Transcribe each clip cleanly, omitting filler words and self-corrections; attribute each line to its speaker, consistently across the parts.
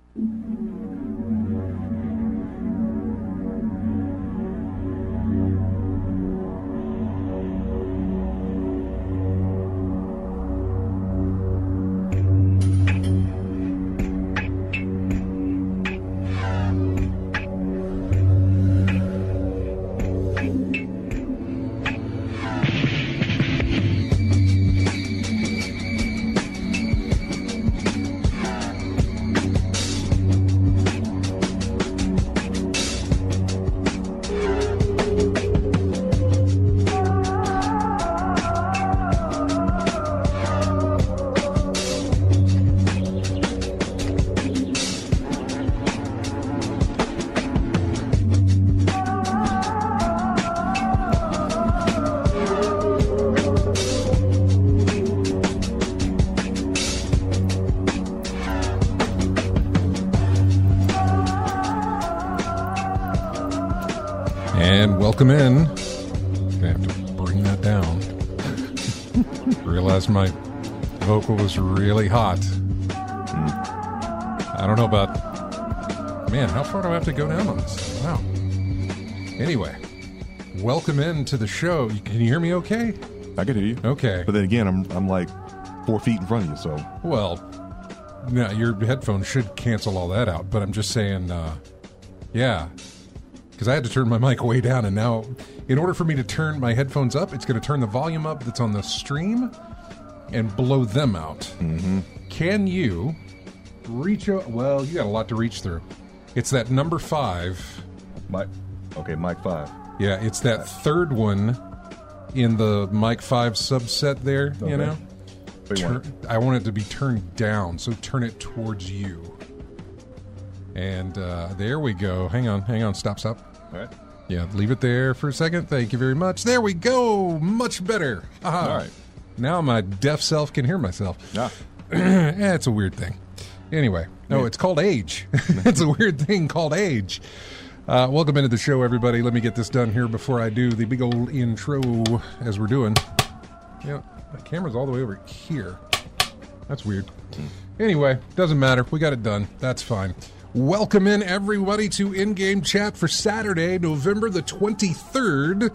Speaker 1: Welcome in. Gonna have to bring that down. Realized my vocal was really hot. I don't know about... Man, how far do I have to go down on this? Wow. Anyway, welcome in to the show. Can you hear me okay?
Speaker 2: I can hear you.
Speaker 1: Okay.
Speaker 2: But then again, I'm like 4 feet in front of you, so...
Speaker 1: Well, no, your headphones should cancel all that out, but I'm just saying, yeah... Because I had to turn my mic way down, and now, in order for me to turn my headphones up, it's going to turn the volume up that's on the stream and blow them out.
Speaker 2: Mm-hmm.
Speaker 1: Can you reach out? Well, you got a lot to reach through. It's that number 5.
Speaker 2: Mic 5.
Speaker 1: Yeah, it's that third one in the mic 5 subset there,
Speaker 2: okay.
Speaker 1: You know? I want it to be turned down, so turn it towards you. And there we go. Hang on, stop.
Speaker 2: All right.
Speaker 1: Yeah, leave it there for a second. Thank you very much. There we go. Much better. Aha.
Speaker 2: All right.
Speaker 1: Now my deaf self can hear myself.
Speaker 2: Yeah.
Speaker 1: It's a weird thing. Anyway, no, it's called age. It's a weird thing called age. Welcome into the show, everybody. Let me get this done here before I do the big old intro as we're doing. Yeah, the camera's all the way over here. That's weird. Anyway, doesn't matter. We got it done. That's fine. Welcome in, everybody, to In-Game Chat for Saturday, November the 23rd,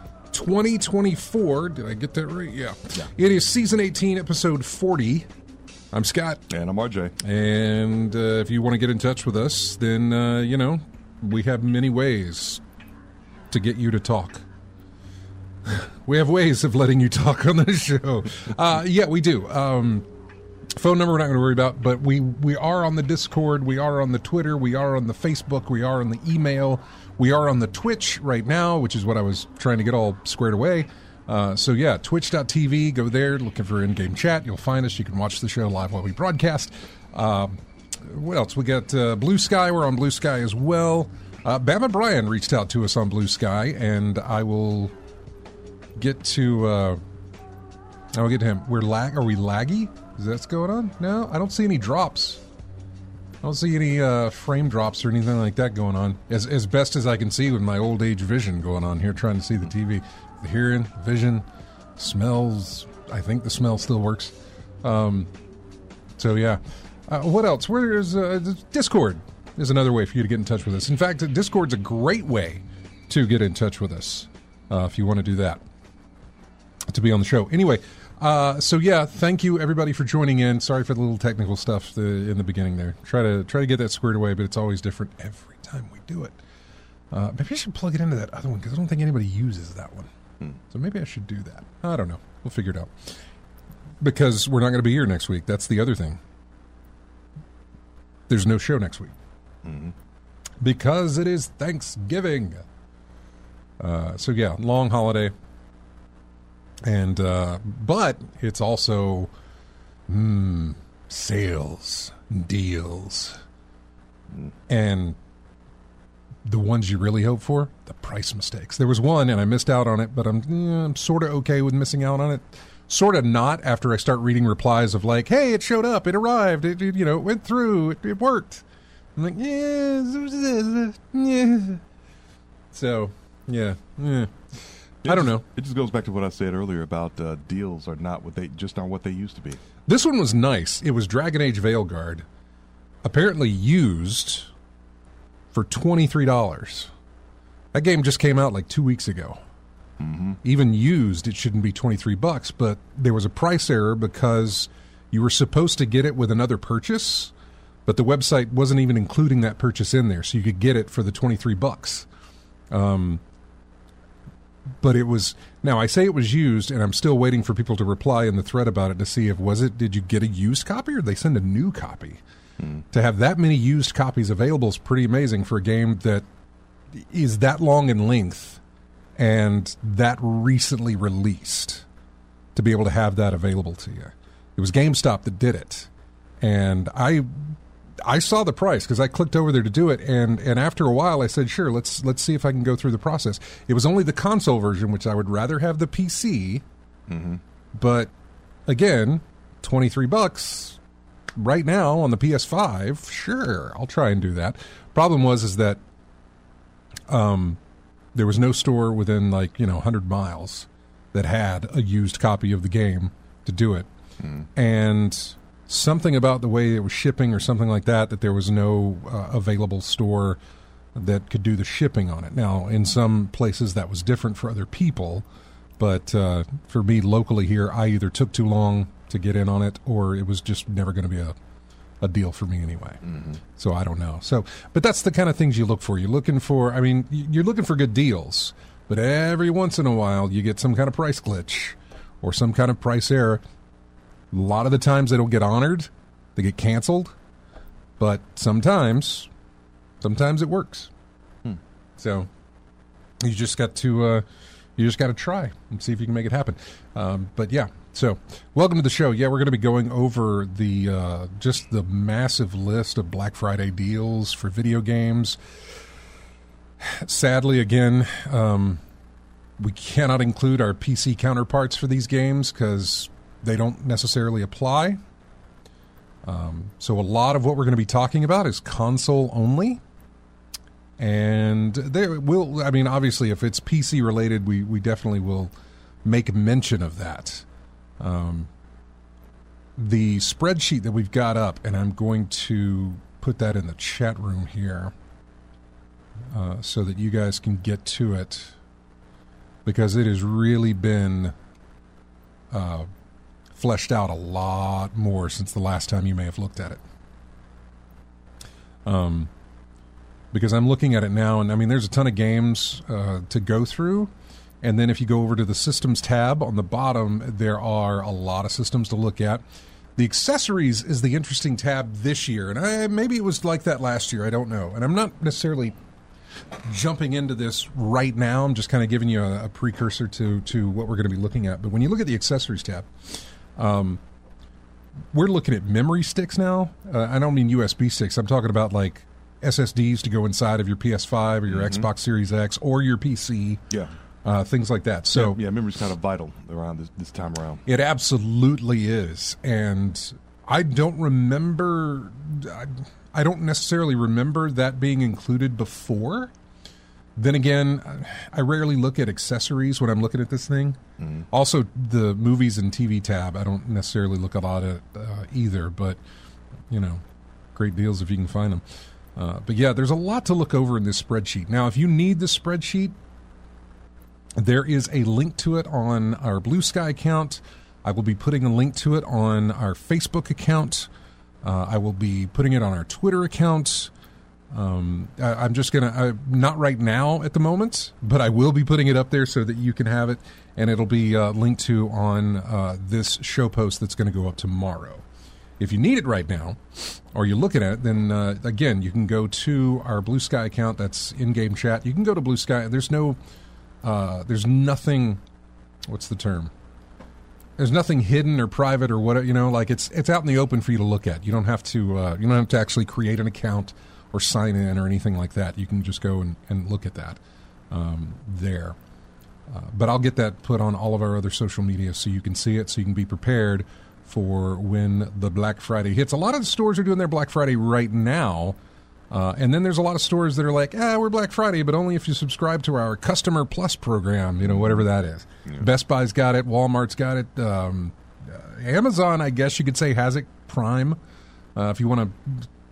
Speaker 1: 2024. Did I get that right? Yeah. It is Season 18, Episode 40. I'm Scott.
Speaker 2: And I'm RJ.
Speaker 1: And if you want to get in touch with us, then, we have many ways to get you to talk. We have ways of letting you talk on the show. Yeah, we do. Phone number we're not going to worry about, but we are on the Discord, we are on the Twitter, we are on the Facebook, we are on the email, we are on the Twitch right now, which is what I was trying to get all squared away. So yeah, twitch.tv, go there, looking for In-Game Chat, you'll find us, you can watch the show live while we broadcast. What else? We got Blue Sky, we're on Blue Sky as well. Bama Brian reached out to us on Blue Sky, and I will get to... I'll get to him. Are we laggy? Is that what's going on? No, I don't see any drops. I don't see any frame drops or anything like that going on. As best as I can see with my old age vision going on here, trying to see the TV. The hearing, vision, smells. I think the smell still works. So yeah. What else? Where's Discord is another way for you to get in touch with us. In fact, Discord's a great way to get in touch with us if you want to do that. To be on the show. Anyway, so yeah, thank you everybody for joining in. Sorry for the little technical stuff in the beginning there. Try to get that squared away, but it's always different every time we do it. Maybe I should plug it into that other one because I don't think anybody uses that one. So maybe I should do that. I don't know. We'll figure it out. Because we're not going to be here next week. That's the other thing. There's no show next week. Mm-hmm. Because it is Thanksgiving. So yeah, long holiday. And but it's also sales, deals, and the ones you really hope for, the price mistakes. There was one, and I missed out on it, but I'm sort of okay with missing out on it. Sort of not after I start reading replies of like, hey, it showed up, it arrived, it went through, it worked. I'm like, yeah. So, yeah. I don't know.
Speaker 2: It just goes back to what I said earlier about deals are not what they used to be.
Speaker 1: This one was nice. It was Dragon Age Veilguard. apparently used for $23. That game just came out like 2 weeks ago.
Speaker 2: Mm-hmm.
Speaker 1: Even used, it shouldn't be $23, but there was a price error because you were supposed to get it with another purchase, but the website wasn't even including that purchase in there, so you could get it for the $23. But it was, now I say it was used, and I'm still waiting for people to reply in the thread about it to see if did you get a used copy or did they send a new copy? To have that many used copies available is pretty amazing for a game that is that long in length and that recently released, to be able to have that available to you. It was GameStop that did it, and I saw the price because I clicked over there to do it, and after a while I said, sure, let's see if I can go through the process. It was only the console version, which I would rather have the PC, but again, $23 right now on the PS5, sure, I'll try and do that. Problem is that there was no store within 100 miles that had a used copy of the game to do it. And something about the way it was shipping or something like that there was no available store that could do the shipping on it. Now, in some places that was different for other people, but for me locally here, I either took too long to get in on it or it was just never going to be a deal for me anyway. So I don't know. But that's the kind of things you look for. You're looking for good deals, but every once in a while you get some kind of price glitch or some kind of price error. A lot of the times they don't get honored, they get canceled, but sometimes it works. So you just got to try and see if you can make it happen. But yeah, so welcome to the show. Yeah, we're going to be going over the just the massive list of Black Friday deals for video games. Sadly, again, we cannot include our PC counterparts for these games because they don't necessarily apply. So a lot of what we're going to be talking about is console only. And obviously, if it's PC related, we definitely will make mention of that. The spreadsheet that we've got up, and I'm going to put that in the chat room here so that you guys can get to it, because it has really been fleshed out a lot more since the last time you may have looked at it. Because I'm looking at it now, and there's a ton of games to go through. And then if you go over to the Systems tab on the bottom, there are a lot of systems to look at. The Accessories is the interesting tab this year, and maybe it was like that last year, I don't know. And I'm not necessarily jumping into this right now. I'm just kind of giving you a precursor to what we're going to be looking at. But when you look at the Accessories tab, we're looking at memory sticks now. I don't mean USB sticks. I'm talking about like SSDs to go inside of your PS5 or your Xbox Series X or your PC. Yeah. Things like that. So
Speaker 2: yeah, memory's kind of vital around this time around.
Speaker 1: It absolutely is. And I don't remember, I don't necessarily remember that being included before. Then again, I rarely look at accessories when I'm looking at this thing. Also, the movies and TV tab, I don't necessarily look a lot at either, but, great deals if you can find them. But yeah, there's a lot to look over in this spreadsheet. Now, if you need the spreadsheet, there is a link to it on our Blue Sky account. I will be putting a link to it on our Facebook account. I will be putting it on our Twitter account. I'm just going to, not right now at the moment, but I will be putting it up there so that you can have it, and it'll be linked to on this show post that's going to go up tomorrow. If you need it right now, or you're looking at it, then, again, you can go to our Blue Sky account. That's in-game chat. You can go to Blue Sky. There's nothing, what's the term? There's nothing hidden or private or whatever, it's out in the open for you to look at. You don't have to actually create an account or sign in or anything like that. You can just go and look at that there. But I'll get that put on all of our other social media so you can see it, so you can be prepared for when the Black Friday hits. A lot of the stores are doing their Black Friday right now. And then there's a lot of stores that are like, we're Black Friday, but only if you subscribe to our Customer Plus program, whatever that is. Yeah. Best Buy's got it. Walmart's got it. Amazon, I guess you could say, has it Prime. If you want to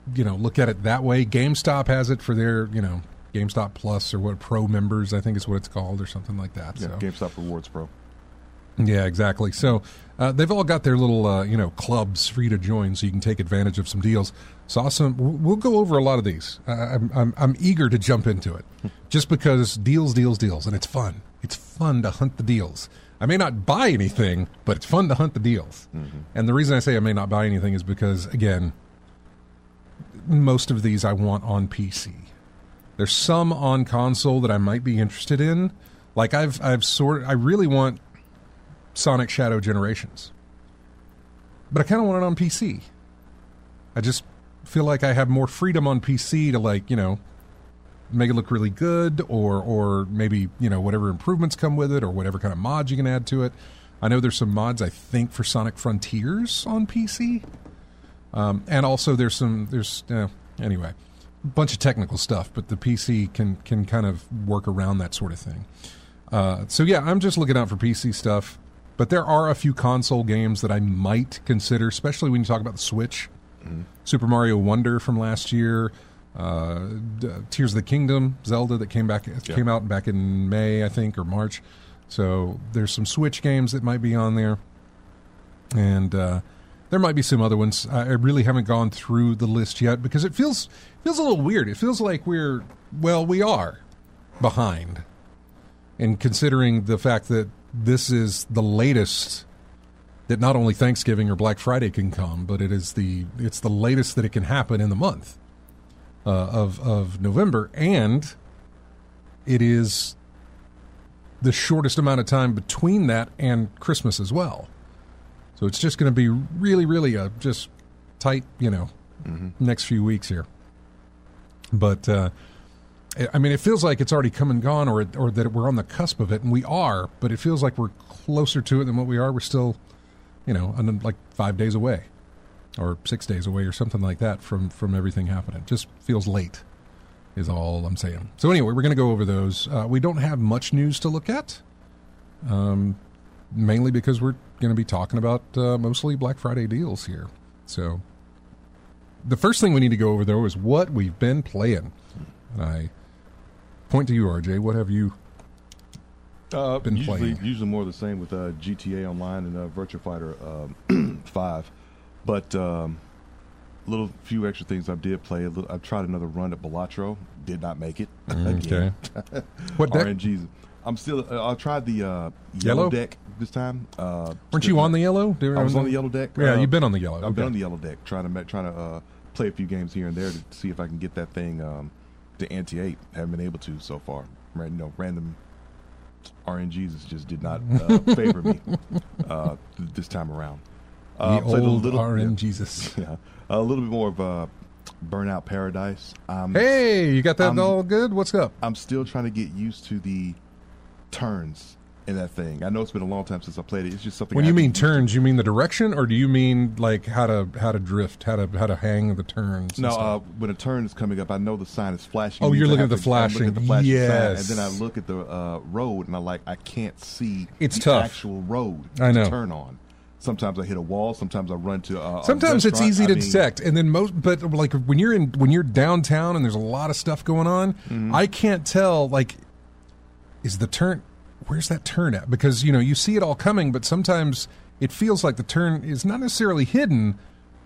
Speaker 1: look at it that way. GameStop has it for their, GameStop Plus or what Pro members, I think is what it's called, or something like that.
Speaker 2: Yeah,
Speaker 1: so.
Speaker 2: GameStop Rewards Pro.
Speaker 1: Yeah, exactly. So they've all got their little, clubs for you to join, so you can take advantage of some deals. Saw some. We'll go over a lot of these. I'm eager to jump into it, just because deals, and it's fun. It's fun to hunt the deals. I may not buy anything, but it's fun to hunt the deals. Mm-hmm. And the reason I say I may not buy anything is because, again, most of these I want on PC. There's some on console that I might be interested in. Like I really want Sonic Shadow Generations, but I kind of want it on PC. I just feel like I have more freedom on PC to make it look really good, or maybe whatever improvements come with it, or whatever kind of mods you can add to it. I know there's some mods I think for Sonic Frontiers on PC, and also there's anyway, a bunch of technical stuff, but the PC can kind of work around that sort of thing. So yeah, I'm just looking out for PC stuff. But there are a few console games that I might consider, especially when you talk about the Switch. Mm-hmm. Super Mario Wonder from last year, Tears of the Kingdom, Zelda that came out back in May, I think, or March. So there's some Switch games that might be on there, and there might be some other ones. I really haven't gone through the list yet because it feels a little weird. It feels like we are behind, and considering the fact that this is the latest that not only Thanksgiving or Black Friday can come, but it's the latest that it can happen in the month of November, and it is the shortest amount of time between that and Christmas as well. So it's just going to be really, really just tight, next few weeks here. But I mean, it feels like it's already come and gone, or that we're on the cusp of it, and we are, but it feels like we're closer to it than what we are. We're still, like 5 days away, or 6 days away, or something like that from everything happening. It just feels late, is all I'm saying. So anyway, we're going to go over those. We don't have much news to look at, mainly because we're going to be talking about mostly Black Friday deals here. So the first thing we need to go over, though, is what we've been playing. And I point to you, RJ. What have you been playing?
Speaker 2: Usually more of the same with GTA Online and Virtua Fighter 5. But little few extra things I did play. I tried another run at Balatro. Did not make it.
Speaker 1: Okay. What deck?
Speaker 2: RNGs. I'm still. I tried the yellow deck this time.
Speaker 1: Weren't you on the yellow?
Speaker 2: I was on the yellow deck.
Speaker 1: Yeah, you've been on the yellow.
Speaker 2: I've been on the yellow deck, trying to play a few games here and there to see if I can get that thing to ante-8. Haven't been able to so far. Random RNGs just did not favor me this time around.
Speaker 1: The old RNGs.
Speaker 2: Yeah, a little bit more of Burnout Paradise.
Speaker 1: Hey, you got that all good? What's up?
Speaker 2: I'm still trying to get used to the turns in that thing. I know it's been a long time since I played it. It's just something.
Speaker 1: When you mean turns, you mean the direction, or do you mean like how to drift, how to hang the turns?
Speaker 2: No, when a turn is coming up, I know the sign is flashing.
Speaker 1: Oh, you're looking at the flashing. Yes.
Speaker 2: Sign, and then I look at the road, and I can't see
Speaker 1: it's
Speaker 2: the
Speaker 1: tough.
Speaker 2: Actual road
Speaker 1: I know.
Speaker 2: to turn on. Sometimes I hit a wall. Sometimes I run to.
Speaker 1: Sometimes it's easy to detect, and then but like when you're downtown and there's a lot of stuff going on, I can't tell. Like, is the turn? Where's that turn at? Because you see it all coming, but sometimes it feels like the turn is not necessarily hidden.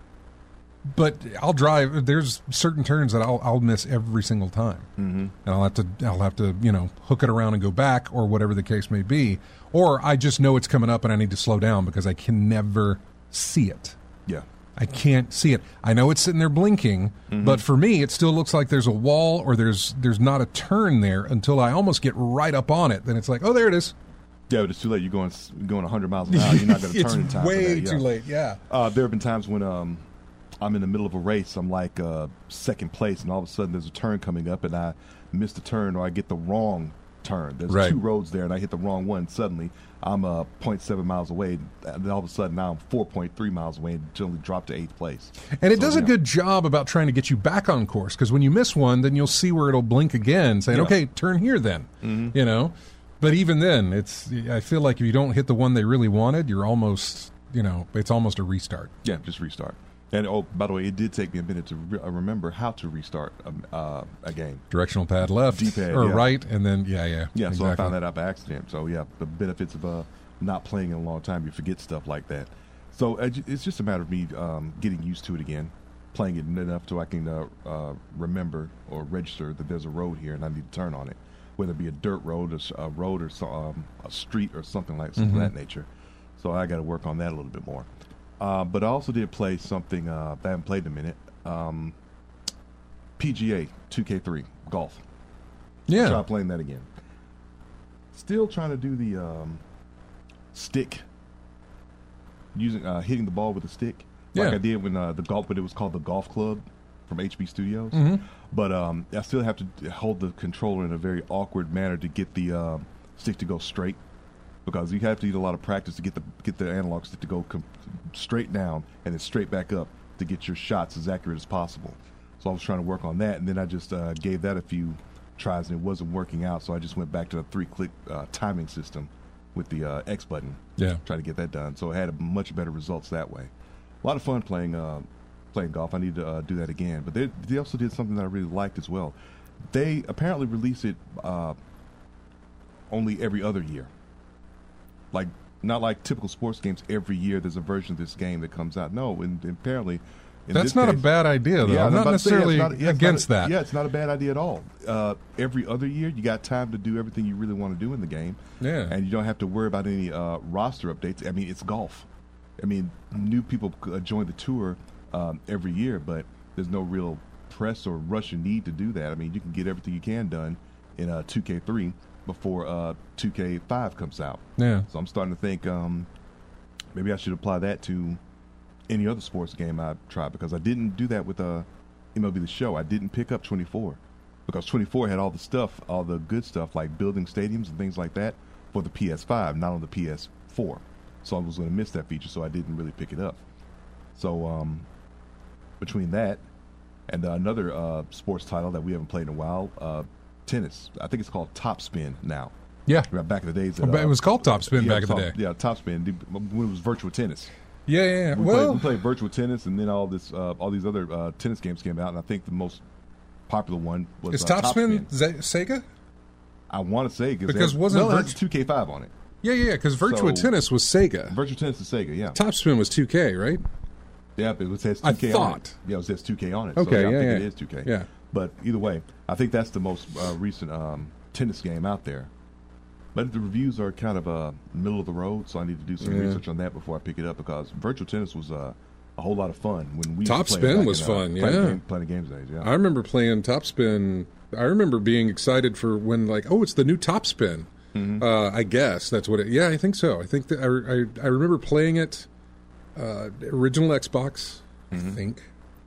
Speaker 1: But I'll drive. There's certain turns that I'll miss every single time, and I'll have to hook it around and go back, or whatever the case may be. Or I just know it's coming up and I need to slow down because I can never see it.
Speaker 2: Yeah,
Speaker 1: I can't see it. I know it's sitting there blinking, but for me, it still looks like there's a wall or there's not a turn there until I almost get right up on it. Then it's like, oh, there it is.
Speaker 2: Yeah, but it's too late. You're going 100 miles an hour. You're not going to turn in time.
Speaker 1: It's way
Speaker 2: for that. Yeah.
Speaker 1: too late. Yeah.
Speaker 2: There have been times when I'm in the middle of a race. I'm like second place, and all of a sudden there's a turn coming up, and I miss the turn or I get the wrong turn. There's 2 roads there, and I hit the wrong one. Suddenly, I'm 0.7 miles away, and then all of a sudden now I'm 4.3 miles away and generally drop to 8th place.
Speaker 1: And it does a good job about trying to get you back on course, because when you miss one, then you'll see where it'll blink again, saying, okay, turn here then, But even then, I feel like if you don't hit the one they really wanted, you're almost, it's almost a restart.
Speaker 2: Yeah, just restart. And by the way, it did take me a minute to remember how to restart a game.
Speaker 1: Directional pad left
Speaker 2: D-pad,
Speaker 1: or right, and then yeah.
Speaker 2: Exactly. So I found that out by accident. So yeah, the benefits of not playing in a long time, you forget stuff like that. So it's just a matter of me getting used to it again, playing it enough so I can remember or register that there's a road here and I need to turn on it, whether it be a dirt road, a road, or a street or something of that nature. So I got to work on that a little bit more. But I also did play something that I haven't played in a minute. PGA 2K3 golf.
Speaker 1: Yeah.
Speaker 2: Try playing that again. Still trying to do the stick, using hitting the ball with a stick, like I did when the golf, but it was called the Golf Club from HB Studios. But I still have to hold the controller in a very awkward manner to get the stick to go straight, because you have to need a lot of practice to get the analog stick to go straight down and then straight back up to get your shots as accurate as possible. So I was trying to work on that, and then I just gave that a few tries and it wasn't working out, so I just went back to the 3-click timing system with the X button.
Speaker 1: Yeah.
Speaker 2: Try to get that done. So I had much better results that way. A lot of fun playing golf. I need to do that again. But they also did something that I really liked as well. They apparently release it only every other year. Like, not like typical sports games, every year there's a version of this game that comes out. No, and apparently...
Speaker 1: That's not a bad idea, though. I'm not necessarily against that.
Speaker 2: Yeah, it's not a bad idea at all. Every other year, you got time to do everything you really want to do in the game.
Speaker 1: Yeah.
Speaker 2: And you don't have to worry about any roster updates. I mean, it's golf. I mean, new people join the tour every year, but there's no real press or rush or need to do that. I mean, you can get everything you can done in 2K3 before 2K5 comes out.
Speaker 1: Yeah.
Speaker 2: So I'm starting to think maybe I should apply that to any other sports game I've tried, because I didn't do that with MLB The Show. I didn't pick up 24 because 24 had all the stuff, all the good stuff like building stadiums and things like that for the PS5, not on the PS4. So I was going to miss that feature, so I didn't really pick it up. So between that and another sports title that we haven't played in a while, tennis. I think it's called Top Spin now.
Speaker 1: Yeah.
Speaker 2: Back in the days.
Speaker 1: It was called Top Spin back in the day.
Speaker 2: Yeah, Top Spin when it was virtual tennis.
Speaker 1: Yeah.
Speaker 2: We played virtual tennis, and then all these other tennis games came out, and I think the most popular one was
Speaker 1: Is Top Spin Sega?
Speaker 2: I want to say
Speaker 1: because
Speaker 2: it has 2K5 on it.
Speaker 1: Yeah, because Virtua Tennis was Sega.
Speaker 2: Virtual Tennis is Sega, yeah.
Speaker 1: Top Spin was 2K, right?
Speaker 2: Yeah, but it says 2K on it. Yeah, it says 2K on it.
Speaker 1: Okay,
Speaker 2: so I think it is 2K.
Speaker 1: Yeah.
Speaker 2: But either way, I think that's the most recent tennis game out there. But the reviews are kind of middle of the road, so I need to do some research on that before I pick it up, because virtual tennis was a whole lot of fun when we
Speaker 1: Top Spin was fun.
Speaker 2: Playing games days. Yeah,
Speaker 1: I remember playing Top Spin. I remember being excited for when it's the new Top Spin. I guess that's what it. Yeah, I think so. I think that I remember playing it. Original Xbox, I think.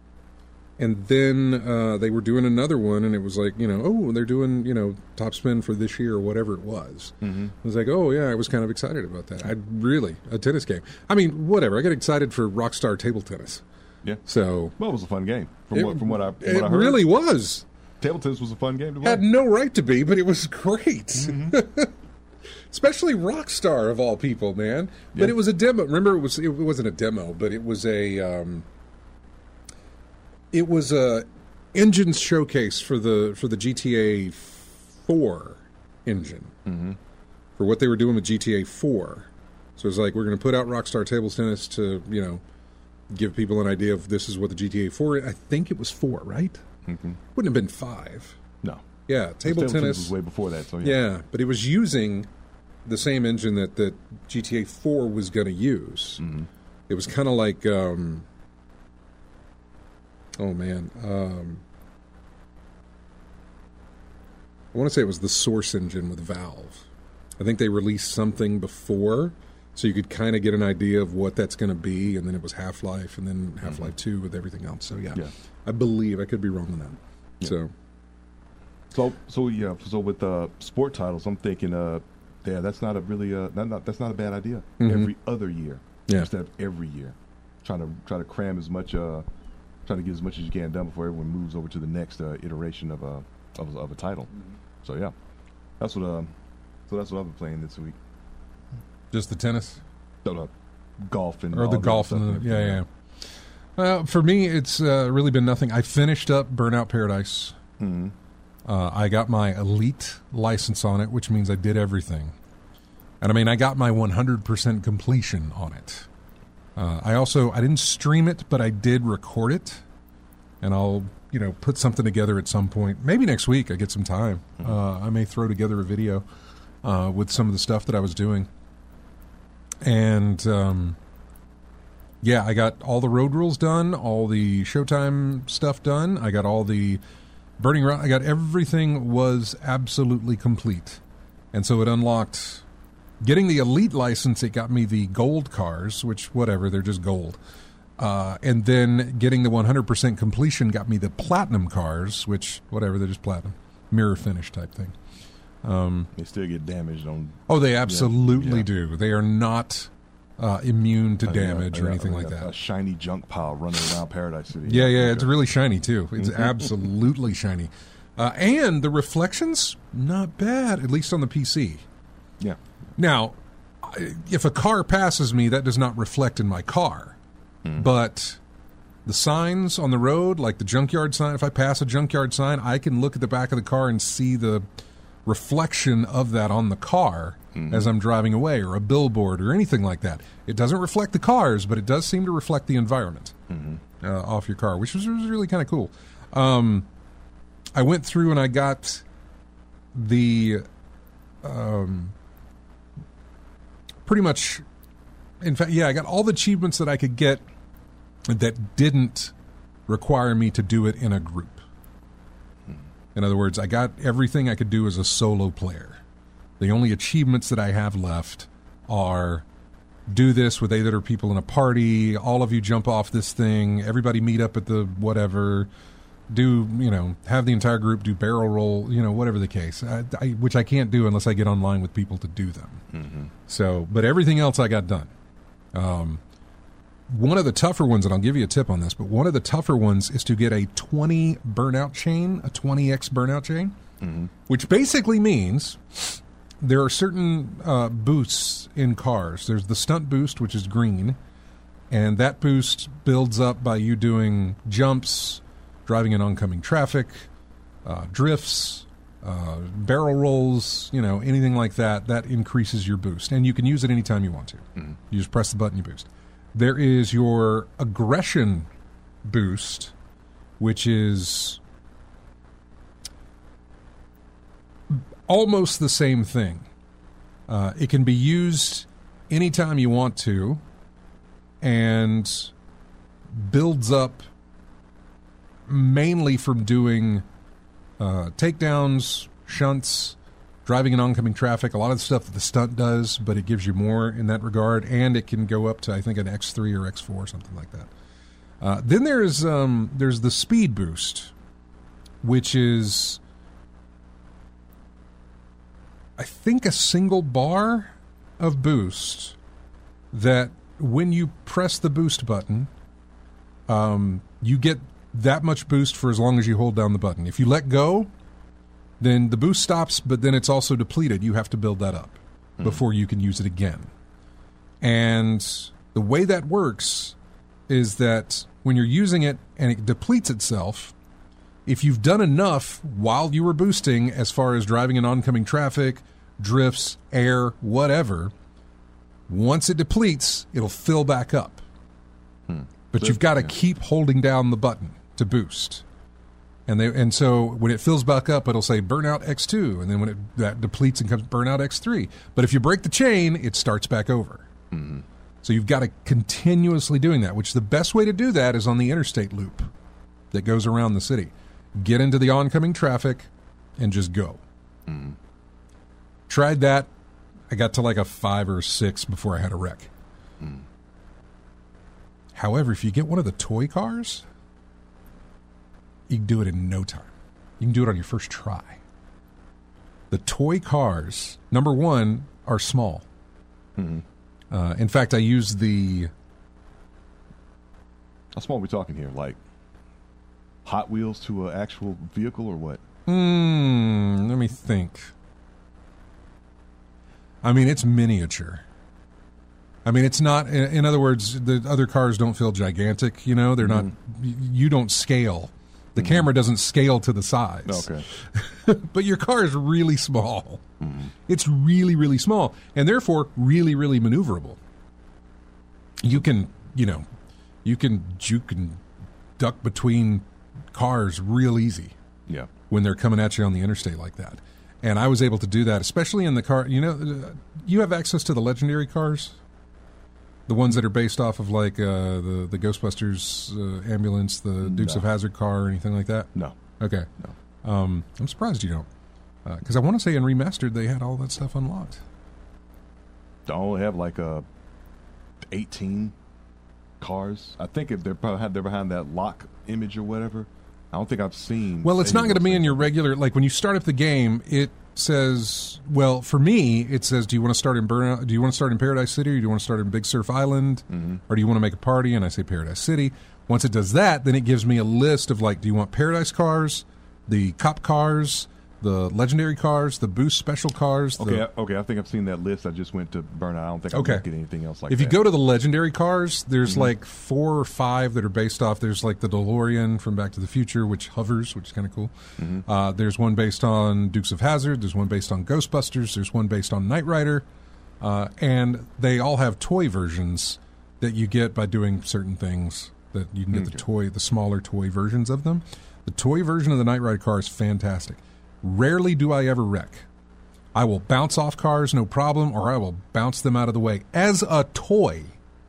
Speaker 1: And then they were doing another one, and it was like, they're doing, Top Spin for this year or whatever it was. I was like, oh, yeah, I was kind of excited about that. A tennis game. I mean, whatever. I got excited for Rockstar Table Tennis.
Speaker 2: Yeah.
Speaker 1: So.
Speaker 2: Well, it was a fun game. From what I heard.
Speaker 1: It really was.
Speaker 2: Table tennis was a fun game to play.
Speaker 1: Had no right to be, but it was great. Especially Rockstar, of all people, man. But it was a demo. Remember, it wasn't a demo, but it was a... It was a engine showcase for the GTA 4 engine for what they were doing with GTA 4. So it's like, we're going to put out Rockstar Table Tennis to give people an idea of this is what the GTA 4. I think it was 4, right? Wouldn't have been 5.
Speaker 2: No.
Speaker 1: Yeah, table tennis
Speaker 2: was way before that. So
Speaker 1: yeah, but it was using the same engine that GTA 4 was going to use. It was kind of like. Oh, man. I want to say it was the Source engine with Valve. I think they released something before, so you could kind of get an idea of what that's going to be, and then it was Half-Life, and then Half-Life 2 with everything else. So, yeah. I believe. I could be wrong on that.
Speaker 2: Yeah. So with sport titles, I'm thinking, that's not a really that's not a bad idea. Every other year instead of every year. Try to cram as much... trying to get as much as you can done before everyone moves over to the next iteration of a title. So yeah, that's what I've been playing this week.
Speaker 1: Just the tennis,
Speaker 2: golf and
Speaker 1: the golf and For me, it's really been nothing. I finished up Burnout Paradise.
Speaker 2: Mm-hmm.
Speaker 1: I got my Elite license on it, which means I did everything. And I mean, I got my 100% completion on it. I didn't stream it, but I did record it. And I'll, put something together at some point. Maybe next week I get some time. I may throw together a video with some of the stuff that I was doing. And, I got all the road rules done, all the Showtime stuff done. I got all the Burning Run. I got everything was absolutely complete. And so it unlocked... Getting the Elite license, it got me the gold cars, which, whatever, they're just gold. And then getting the 100% completion got me the platinum cars, which, whatever, they're just platinum. Mirror finish type thing.
Speaker 2: They still get damaged on...
Speaker 1: Oh, they absolutely do. They are not immune to damage or anything like that.
Speaker 2: A shiny junk pile running around Paradise City.
Speaker 1: Yeah, it's really shiny, too. It's absolutely shiny. And the reflections, not bad, at least on the PC.
Speaker 2: Yeah.
Speaker 1: Now, if a car passes me, that does not reflect in my car. But the signs on the road, like the junkyard sign, if I pass a junkyard sign, I can look at the back of the car and see the reflection of that on the car as I'm driving away, or a billboard or anything like that. It doesn't reflect the cars, but it does seem to reflect the environment off your car, which was really kind of cool. I went through and I got the... pretty much, in fact, I got all the achievements that I could get that didn't require me to do it in a group. In other words, I got everything I could do as a solo player. The only achievements that I have left are do this with 8 other people in a party, all of you jump off this thing, everybody meet up at the whatever, do, have the entire group do barrel roll, whatever the case, which I can't do unless I get online with people to do them. So, but everything else I got done. One of the tougher ones, and I'll give you a tip on this, but one of the tougher ones is to get a 20 burnout chain, a 20x burnout chain, which basically means there are certain boosts in cars. There's the stunt boost, which is green, and that boost builds up by you doing jumps, driving in oncoming traffic, drifts, barrel rolls, anything like that. That increases your boost. And you can use it anytime you want to. You just press the button, you boost. There is your aggression boost, which is almost the same thing. It can be used anytime you want to and builds up mainly from doing takedowns, shunts, driving in oncoming traffic, a lot of the stuff that the stunt does, but it gives you more in that regard, and it can go up to, I think, an X3 or X4, something like that. Then there's the speed boost, which is, I think, a single bar of boost that when you press the boost button, you get that much boost for as long as you hold down the button. If you let go, then the boost stops, but then it's also depleted. You have to build that up before you can use it again. And the way that works is that when you're using it and it depletes itself, if you've done enough while you were boosting as far as driving in oncoming traffic, drifts, air, whatever, once it depletes, it'll fill back up. But you've got to keep holding down the button to boost. And so when it fills back up, it'll say burnout X2, and then when that depletes and comes burnout X3. But if you break the chain, it starts back over. So you've got to continuously doing that, which the best way to do that is on the interstate loop that goes around the city. Get into the oncoming traffic and just go. Tried that. I got to like a 5 or 6 before I had a wreck. However, if you get one of the toy cars, you can do it in no time. You can do it on your first try. The toy cars, number one, are small. In fact, I use the...
Speaker 2: How small are we talking here? Like Hot Wheels to an actual vehicle or what?
Speaker 1: Let me think. I mean, it's miniature. I mean, it's not. In other words, the other cars don't feel gigantic. You know, they're not. You don't scale. The camera doesn't scale to the size.
Speaker 2: Okay.
Speaker 1: But your car is really small. It's really, really small, and therefore really, really maneuverable. You can juke and duck between cars real easy.
Speaker 2: Yeah.
Speaker 1: When they're coming at you on the interstate like that. And I was able to do that, especially in the car. You know, you have access to the legendary cars? The ones that are based off of like the Ghostbusters ambulance, the Dukes of Hazzard car, or anything like that?
Speaker 2: No.
Speaker 1: Okay.
Speaker 2: No.
Speaker 1: I'm surprised you don't. Because I want to say in Remastered they had all that stuff unlocked.
Speaker 2: They only have like 18 cars. I think if they're behind that lock image or whatever. I don't think I've seen.
Speaker 1: Well, it's not going to be in your regular. Like when you start up the game, it says. Well, for me, it says, "Do you want to start in Burnout? Do you want to start in Paradise City, or do you want to start in Big Surf Island, or do you want to make a party?" And I say Paradise City. Once it does that, then it gives me a list of like, do you want Paradise cars, the cop cars, the legendary cars, the boost special cars?
Speaker 2: Okay. I think I've seen that list. I just went to Burnout. I don't think I'm looking at anything else like that.
Speaker 1: If you go to the legendary cars, there's like 4 or 5 that are based off. There's like the DeLorean from Back to the Future, which hovers, which is kind of cool. There's one based on Dukes of Hazzard. There's one based on Ghostbusters. There's one based on Knight Rider. And they all have toy versions that you get by doing certain things. That you can get the smaller toy versions of them. The toy version of the Knight Rider car is fantastic. Rarely do I ever wreck. I will bounce off cars, no problem, or I will bounce them out of the way as a toy.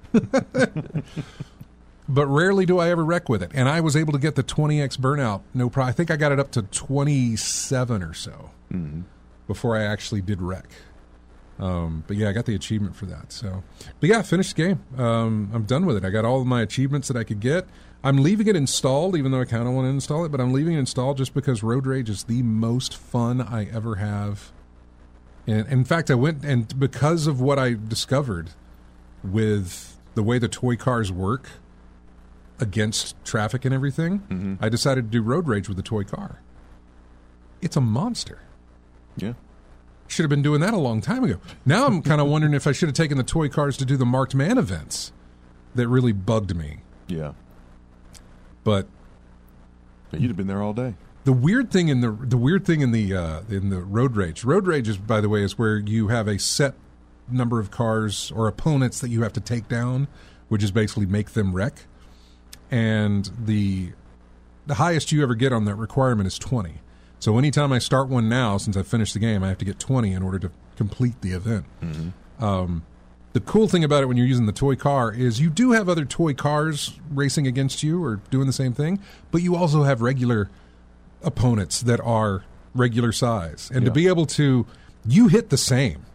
Speaker 1: But rarely do I ever wreck with it. And I was able to get the 20X Burnout, no problem. I think I got it up to 27 or so before I actually did wreck. But yeah, I got the achievement for that. So, but yeah, finished the game. I'm done with it. I got all of my achievements that I could get. I'm leaving it installed, even though I kind of want to install it, but I'm leaving it installed just because Road Rage is the most fun I ever have. And in fact, I went, and because of what I discovered with the way the toy cars work against traffic and everything, I decided to do Road Rage with the toy car. It's a monster.
Speaker 2: Yeah.
Speaker 1: Should have been doing that a long time ago. Now I'm kind of wondering if I should have taken the toy cars to do the Marked Man events. That really bugged me.
Speaker 2: Yeah.
Speaker 1: But
Speaker 2: you'd have been there all day.
Speaker 1: The weird thing in the Road Rage. Road Rage is, by the way, is where you have a set number of cars or opponents that you have to take down, which is basically make them wreck. And the highest you ever get on that requirement is 20. So anytime I start one now, since I finished the game, I have to get 20 in order to complete the event. The cool thing about it when you're using the toy car is you do have other toy cars racing against you or doing the same thing, but you also have regular opponents that are regular size. And to be able to, you hit the same.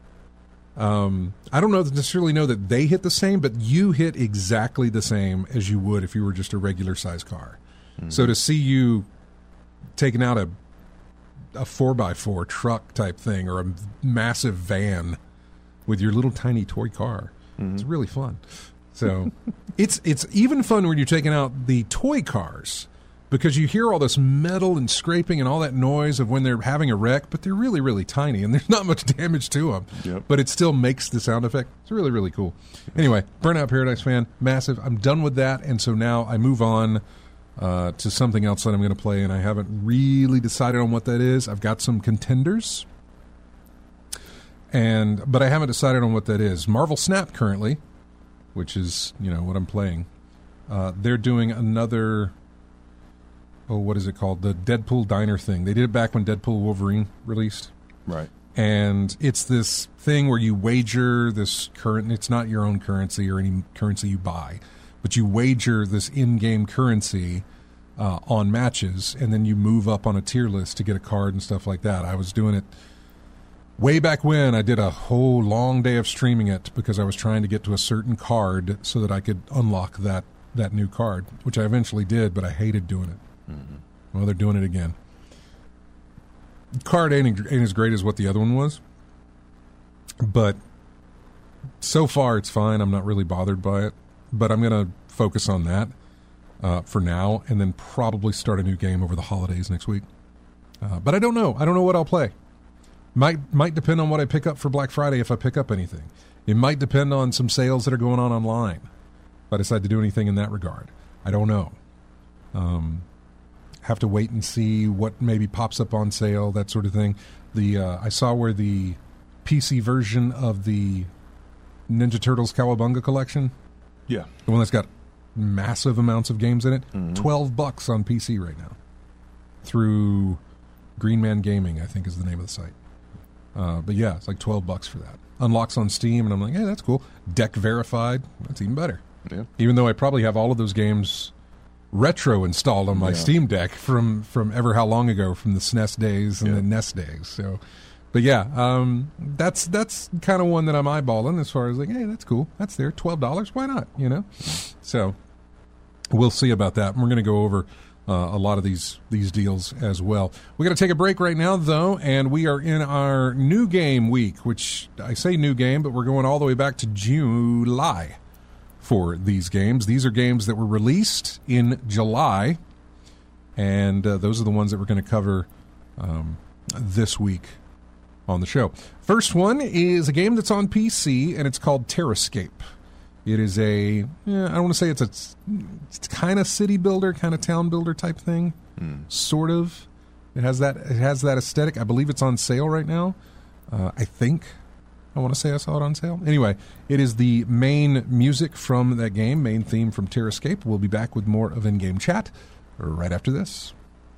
Speaker 1: I don't necessarily know that they hit the same, but you hit exactly the same as you would if you were just a regular size car. So to see you taking out a 4x4 truck type thing or a massive van with your little tiny toy car, it's really fun. So it's even fun when you're taking out the toy cars because you hear all this metal and scraping and all that noise of when they're having a wreck, but they're really, really tiny and there's not much damage to them.
Speaker 2: Yep.
Speaker 1: But it still makes the sound effect. It's really, really cool. Anyway, Burnout Paradise fan, massive. I'm done with that, and so now I move on to something else that I'm going to play, and I haven't really decided on what that is. I've got some contenders, but I haven't decided on what that is. Marvel Snap currently, which is what I'm playing. They're doing another. Oh, what is it called? The Deadpool Diner thing. They did it back when Deadpool Wolverine released.
Speaker 2: Right.
Speaker 1: And it's this thing where you wager this it's not your own currency or any currency you buy, but you wager this in-game currency on matches, and then you move up on a tier list to get a card and stuff like that. I was doing it way back when. I did a whole long day of streaming it because I was trying to get to a certain card so that I could unlock that new card, which I eventually did, but I hated doing it. Well, they're doing it again. The card ain't as great as what the other one was, but so far it's fine. I'm not really bothered by it, but I'm going to focus on that for now, and then probably start a new game over the holidays next week. But I don't know. I don't know what I'll play. Might depend on what I pick up for Black Friday if I pick up anything. It might depend on some sales that are going on online. If I decide to do anything in that regard, I don't know. Have to wait and see what maybe pops up on sale, that sort of thing. I saw where the PC version of the Ninja Turtles Cowabunga collection,
Speaker 2: the
Speaker 1: one that's got massive amounts of games in it, $12 on PC right now through Green Man Gaming, I think is the name of the site. But yeah, it's like $12 for that. Unlocks on Steam, and I'm like, hey, that's cool. Deck verified, that's even better.
Speaker 2: Yeah.
Speaker 1: Even though I probably have all of those games retro installed on my Steam Deck from ever how long ago, from the SNES days and the NES days. So, but yeah, that's kind of one that I'm eyeballing as far as like, hey, that's cool. That's there, $12. Why not? You know. So we'll see about that. We're going to go over a lot of these deals as well. We got to take a break right now, though, and we are in our new game week, which I say new game, but we're going all the way back to July for these games. These are games that were released in July, and those are the ones that we're going to cover this week on the show. First one is a game that's on PC, and it's called Terrascape. It is I don't want to say it's kind of city builder, kind of town builder type thing, sort of. It has that aesthetic. I believe it's on sale right now. I think. I want to say I saw it on sale. Anyway, it is the main music from that game, main theme from Terrascape. We'll be back with more of In-Game Chat right after this.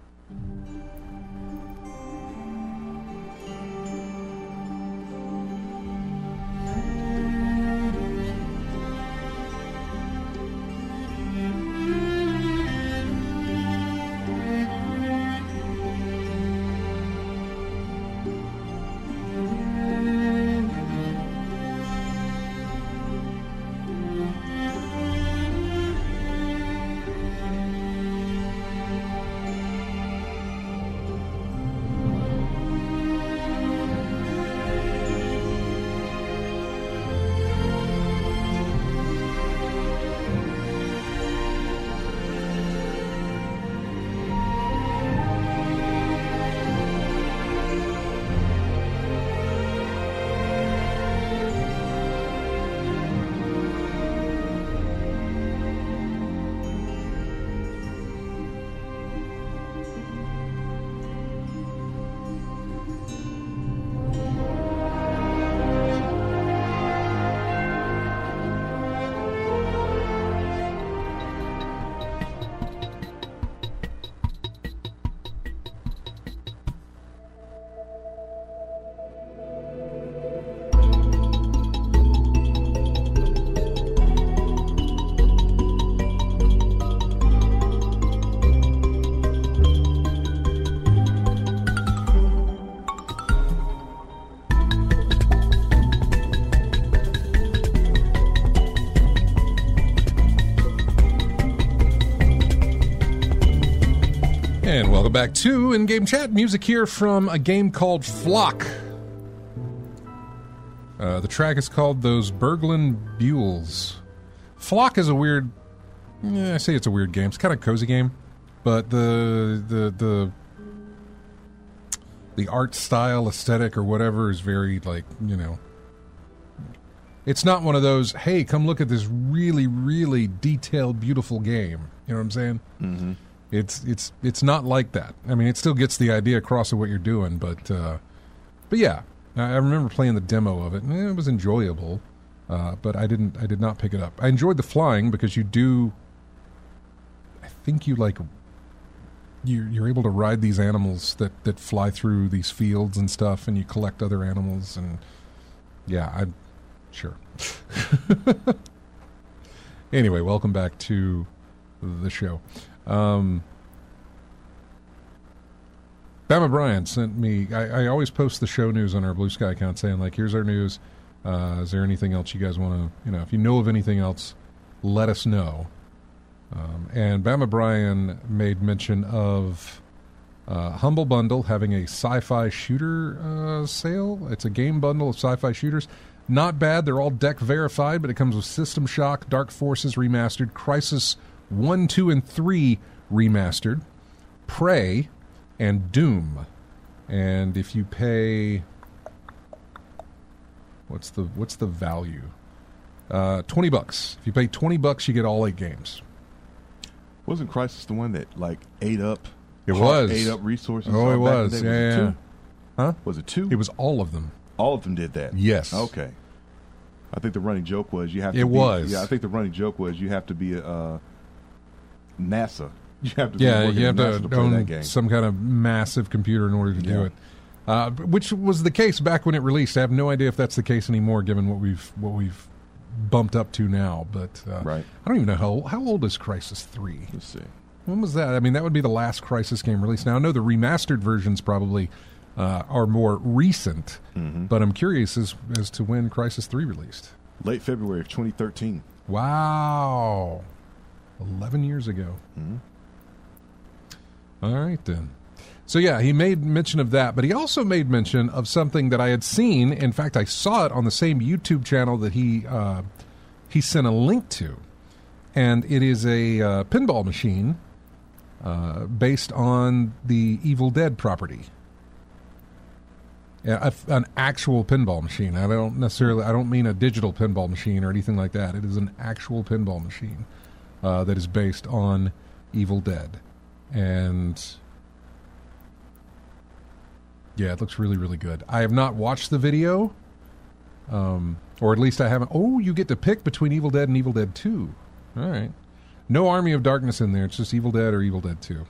Speaker 1: And welcome back to In-Game Chat. Music here from a game called Flock. The track is called Those Berglund Buells. Flock is a weird... I say it's a weird game. It's kind of a cozy game. But the art style, aesthetic, or whatever is very, like, you know... It's not one of those, hey, come look at this really, really detailed, beautiful game. You know what I'm saying?
Speaker 2: Mm-hmm.
Speaker 1: It's not like that. I mean, it still gets the idea across of what you're doing, but yeah, I remember playing the demo of it, and it was enjoyable. But I did not pick it up. I enjoyed the flying because you do. I think you like. You're able to ride these animals that fly through these fields and stuff, and you collect other animals, and yeah, I'm sure. Anyway, welcome back to the show. Bama Brian sent me. I always post the show news on our Blue Sky account, saying like, "Here's our news. Is there anything else you guys want to? If you know of anything else, let us know." And Bama Brian made mention of Humble Bundle having a sci-fi shooter sale. It's a game bundle of sci-fi shooters. Not bad. They're all deck verified, but it comes with System Shock, Dark Forces Remastered, Crysis 1, 2, and 3 Remastered, Prey, and Doom. And if you pay... What's the value? $20. If you pay $20, you get all 8 games.
Speaker 2: Wasn't Crysis the one that like ate up?
Speaker 1: It was
Speaker 2: ate up resources.
Speaker 1: Oh, it was.
Speaker 2: Was
Speaker 1: it 2? Huh?
Speaker 2: Was it 2?
Speaker 1: It was all of them.
Speaker 2: All of them did that.
Speaker 1: Yes.
Speaker 2: Okay. I think the running joke was you have to.
Speaker 1: It was.
Speaker 2: Yeah, I think the running joke was you have to be a NASA. You have to.
Speaker 1: Yeah,
Speaker 2: you have to
Speaker 1: own some kind of massive computer in order to do it. Which was the case back when it released. I have no idea if that's the case anymore, given what we've bumped up to now. But
Speaker 2: right.
Speaker 1: I don't even know how old is Crysis 3.
Speaker 2: Let's see.
Speaker 1: When was that? I mean, that would be the last Crysis game released. Now I know the remastered versions probably are more recent, but I'm curious as to when Crysis 3 released.
Speaker 2: Late February of 2013.
Speaker 1: Wow. 11 years ago.
Speaker 2: Mm-hmm.
Speaker 1: All right, then. So, yeah, he made mention of that, but he also made mention of something that I had seen. In fact, I saw it on the same YouTube channel that he sent a link to. And it is a pinball machine based on the Evil Dead property. Yeah, an actual pinball machine. I don't mean a digital pinball machine or anything like that. It is an actual pinball machine that is based on Evil Dead. And yeah, it looks really, really good. I have not watched the video, or at least I haven't. Oh, you get to pick between Evil Dead and Evil Dead 2. All right. No Army of Darkness in there. It's just Evil Dead or Evil Dead 2.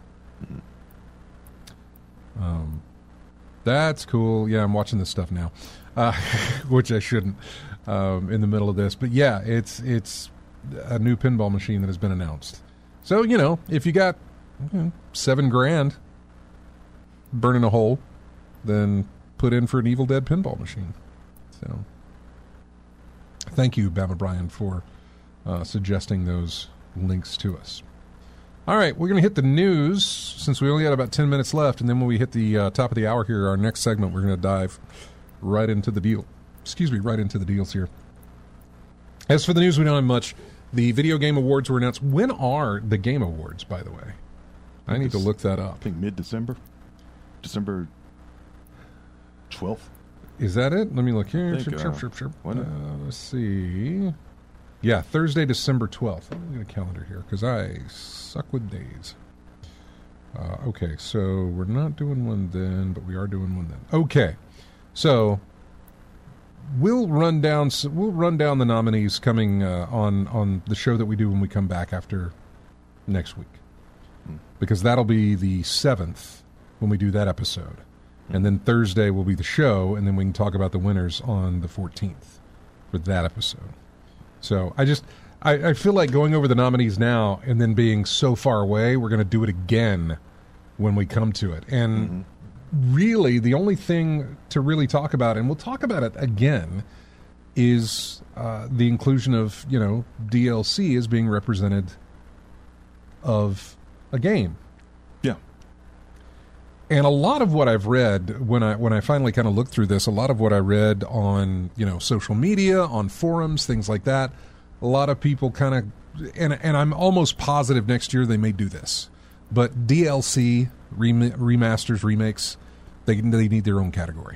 Speaker 1: That's cool. Yeah, I'm watching this stuff now, which I shouldn't in the middle of this. But yeah, it's a new pinball machine that has been announced. So, if you got $7,000 burning a hole, then put in for an Evil Dead pinball machine. So thank you, Bama Brian, for suggesting those links to us. All right, we're going to hit the news since we only got about 10 minutes left, and then when we hit the top of the hour here, our next segment, we're going to dive right into the deal. Right into the deals here. As for the news, we don't have much. The Video Game Awards were announced. When are the Game Awards, by the way? I need to look that up.
Speaker 2: I think mid-December. December 12th.
Speaker 1: Is that it? Let me look here.
Speaker 2: Sure.
Speaker 1: Let's see. Yeah, Thursday, December 12th. Let me get a calendar here because I suck with days. Okay, so we're not doing one then, but we are doing one then. Okay, so we'll run down the nominees coming on the show that we do when we come back after next week, because that'll be the 7th when we do that episode, and then Thursday will be the show, and then we can talk about the winners on the 14th for that episode. So I feel like going over the nominees now and then being so far away, we're going to do it again when we come to it. And really, the only thing to really talk about, and we'll talk about it again, is the inclusion of, DLC as being represented of a game.
Speaker 2: Yeah.
Speaker 1: And a lot of what I've read when I finally kind of looked through this, a lot of what I read on social media, on forums, things like that, a lot of people kind of, and I'm almost positive next year they may do this, but DLC remasters, remakes, they need their own category.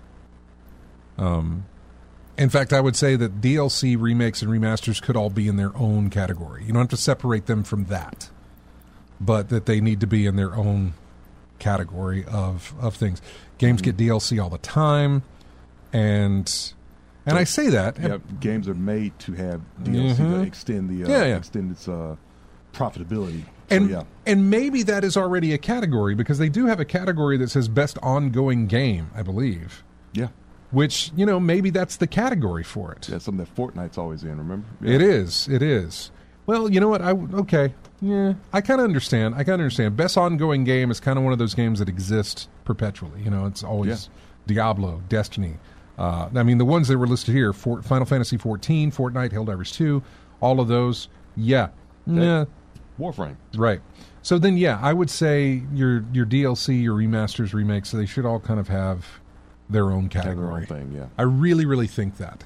Speaker 1: In fact, I would say that DLC remakes and remasters could all be in their own category. You don't have to separate them from that, but that they need to be in their own category of things. Games get DLC all the time, and I say that.
Speaker 2: Yep, games are made to have DLC to extend the extend its profitability.
Speaker 1: And maybe that is already a category, because they do have a category that says best ongoing game, I believe.
Speaker 2: Yeah.
Speaker 1: Which, maybe that's the category for it.
Speaker 2: Yeah, something that Fortnite's always in, remember?
Speaker 1: Yeah. It is. Well, you know what? Okay. Yeah, I kind of understand. Best ongoing game is kind of one of those games that exists perpetually. It's always Diablo, Destiny. I mean, the ones that were listed here, Final Fantasy XIV, Fortnite, Helldivers 2, all of those,
Speaker 2: Warframe.
Speaker 1: Right. So then, I would say your DLC, your remasters, remakes, they should all kind of have their own category.
Speaker 2: Their own thing, yeah.
Speaker 1: I really, really think that.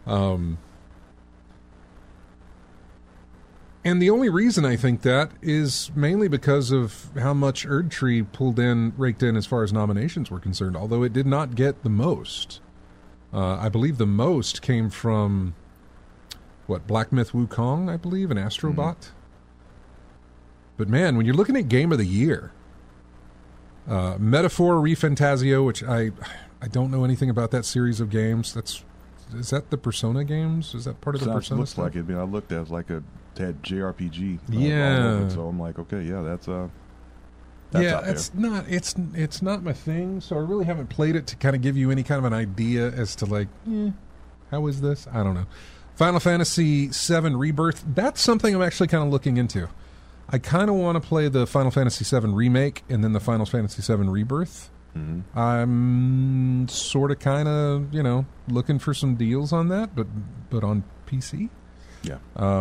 Speaker 1: And the only reason I think that is mainly because of how much Erdtree raked in as far as nominations were concerned, although it did not get the most. I believe the most came from, Black Myth Wukong, I believe, and Astrobot. Mm-hmm. But man, when you're looking at Game of the Year, Metaphor ReFantazio, which I don't know anything about that series of games. Is that the Persona games? Is that part of the Persona
Speaker 2: looks
Speaker 1: stuff?
Speaker 2: Like it. I mean, I looked at it like a JRPG.
Speaker 1: Yeah.
Speaker 2: So I'm like, okay, yeah, that's
Speaker 1: yeah, it's not my thing. So I really haven't played it to kind of give you any kind of an idea as to like, how is this? I don't know. Final Fantasy VII Rebirth. That's something I'm actually kind of looking into. I kind of want to play the Final Fantasy VII Remake and then the Final Fantasy VII Rebirth. Mm-hmm. I'm sort of kind of, looking for some deals on that, but on PC.
Speaker 2: Yeah.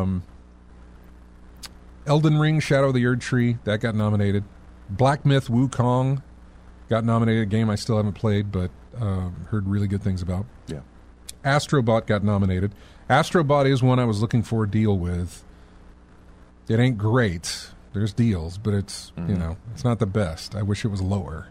Speaker 1: Elden Ring, Shadow of the Erdtree, that got nominated. Black Myth Wukong got nominated. A game I still haven't played, but heard really good things about.
Speaker 2: Yeah.
Speaker 1: Astrobot got nominated. Astrobot is one I was looking for a deal with. It ain't great. There's deals, but it's, it's not the best. I wish it was lower.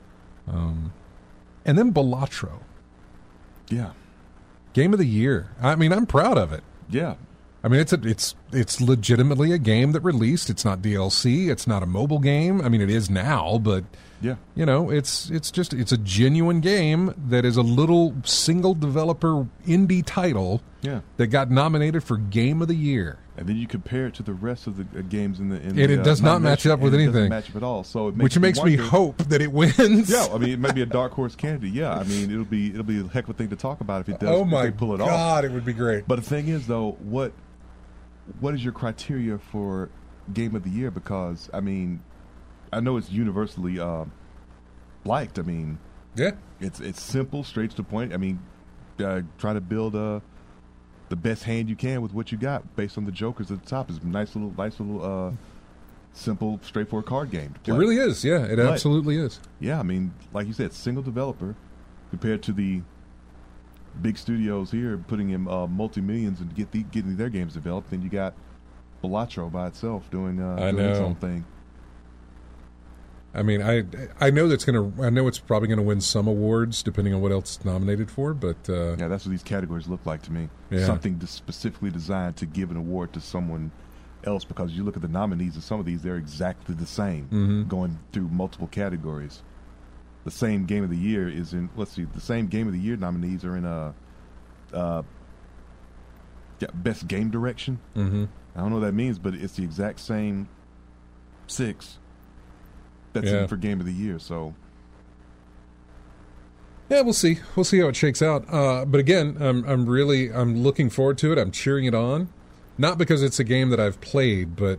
Speaker 1: And then Balatro.
Speaker 2: Yeah.
Speaker 1: Game of the Year. I mean, I'm proud of it.
Speaker 2: Yeah.
Speaker 1: I mean, it's legitimately a game that released. It's not DLC. It's not a mobile game. I mean, it is now, but
Speaker 2: yeah,
Speaker 1: it's a genuine game that is a little single developer indie title.
Speaker 2: Yeah.
Speaker 1: That got nominated for Game of the Year.
Speaker 2: And then you compare it to the rest of the games in the
Speaker 1: it does not match up with anything.
Speaker 2: It doesn't match up at all. So
Speaker 1: which makes me hope that it wins.
Speaker 2: Yeah, I mean, it might be a dark horse candidate. Yeah, I mean, it'll be a heck of a thing to talk about if it does.
Speaker 1: Oh my
Speaker 2: pull it off.
Speaker 1: God, it would be great.
Speaker 2: But the thing is, though, what is your criteria for Game of the Year? Because I mean, I know it's universally liked. I mean,
Speaker 1: yeah,
Speaker 2: it's simple, straight to the point. I mean, try to build the best hand you can with what you got based on the jokers at the top. Is nice little simple, straightforward card game to play.
Speaker 1: It really is. Yeah, it absolutely is.
Speaker 2: Yeah, I mean, like you said, single developer compared to the big studios here putting in multi-millions and getting their games developed. Then you got Balatro by itself doing its own thing.
Speaker 1: I mean, I know it's probably gonna win some awards depending on what else it's nominated for, but
Speaker 2: yeah, that's what these categories look like to me.
Speaker 1: Yeah.
Speaker 2: Something specifically designed to give an award to someone else, because you look at the nominees of some of these, they're exactly the same, going through multiple categories. The same Game of the Year is in. Let's see, the same Game of the Year nominees are in Best Game Direction.
Speaker 1: Mm-hmm.
Speaker 2: I don't know what that means, but it's the exact same 6 that's in for Game of the Year. So
Speaker 1: yeah, we'll see. We'll see how it shakes out. But again, I'm looking forward to it. I'm cheering it on, not because it's a game that I've played, but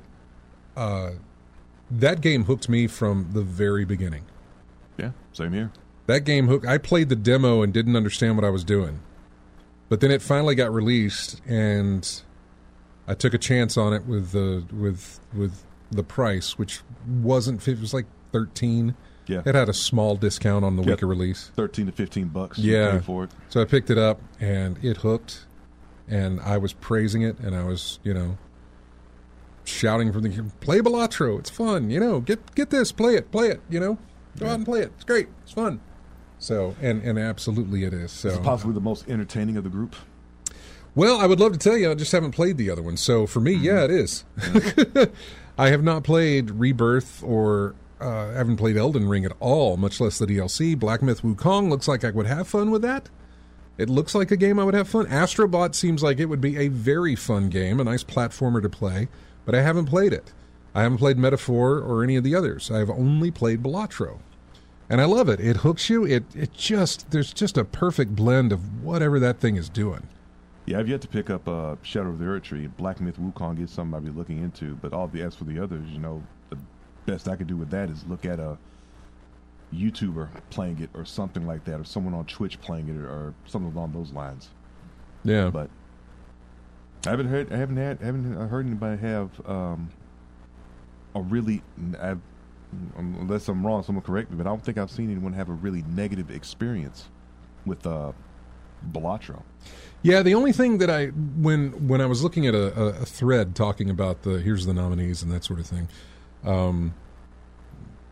Speaker 1: that game hooked me from the very beginning.
Speaker 2: Yeah, same here.
Speaker 1: That game hooked. I played the demo and didn't understand what I was doing, but then it finally got released, and I took a chance on it with the price, which wasn't. It was like $13.
Speaker 2: Yeah,
Speaker 1: it had a small discount on the week of release,
Speaker 2: $13 to $15.
Speaker 1: Yeah,
Speaker 2: for it.
Speaker 1: So I picked it up, and it hooked, and I was praising it, and I was shouting from the play Balatro. It's fun, Get this, play it, Go out and play it. It's great. It's fun. So, and absolutely it is. So,
Speaker 2: it's possibly the most entertaining of the group.
Speaker 1: Well, I would love to tell you. I just haven't played the other one. So for me, yeah, it is. I have not played Rebirth or haven't played Elden Ring at all, much less the DLC. Black Myth Wukong looks like I would have fun with that. It looks like a game I would have fun. Astrobot seems like it would be a very fun game, a nice platformer to play, but I haven't played it. I haven't played Metaphor or any of the others. I've only played Balatro. And I love it. It hooks you. There's just a perfect blend of whatever that thing is doing.
Speaker 2: Yeah, I've yet to pick up Shadow of the Erdtree. Black Myth Wukong is something I'll be looking into. But as for the others, the best I could do with that is look at a YouTuber playing it or something like that, or someone on Twitch playing it, or something along those lines.
Speaker 1: Yeah.
Speaker 2: But I haven't heard anybody have a really. Unless I'm wrong, someone correct me, but I don't think I've seen anyone have a really negative experience with Balatro.
Speaker 1: Yeah, the only thing that when I was looking at a thread talking about here's the nominees and that sort of thing,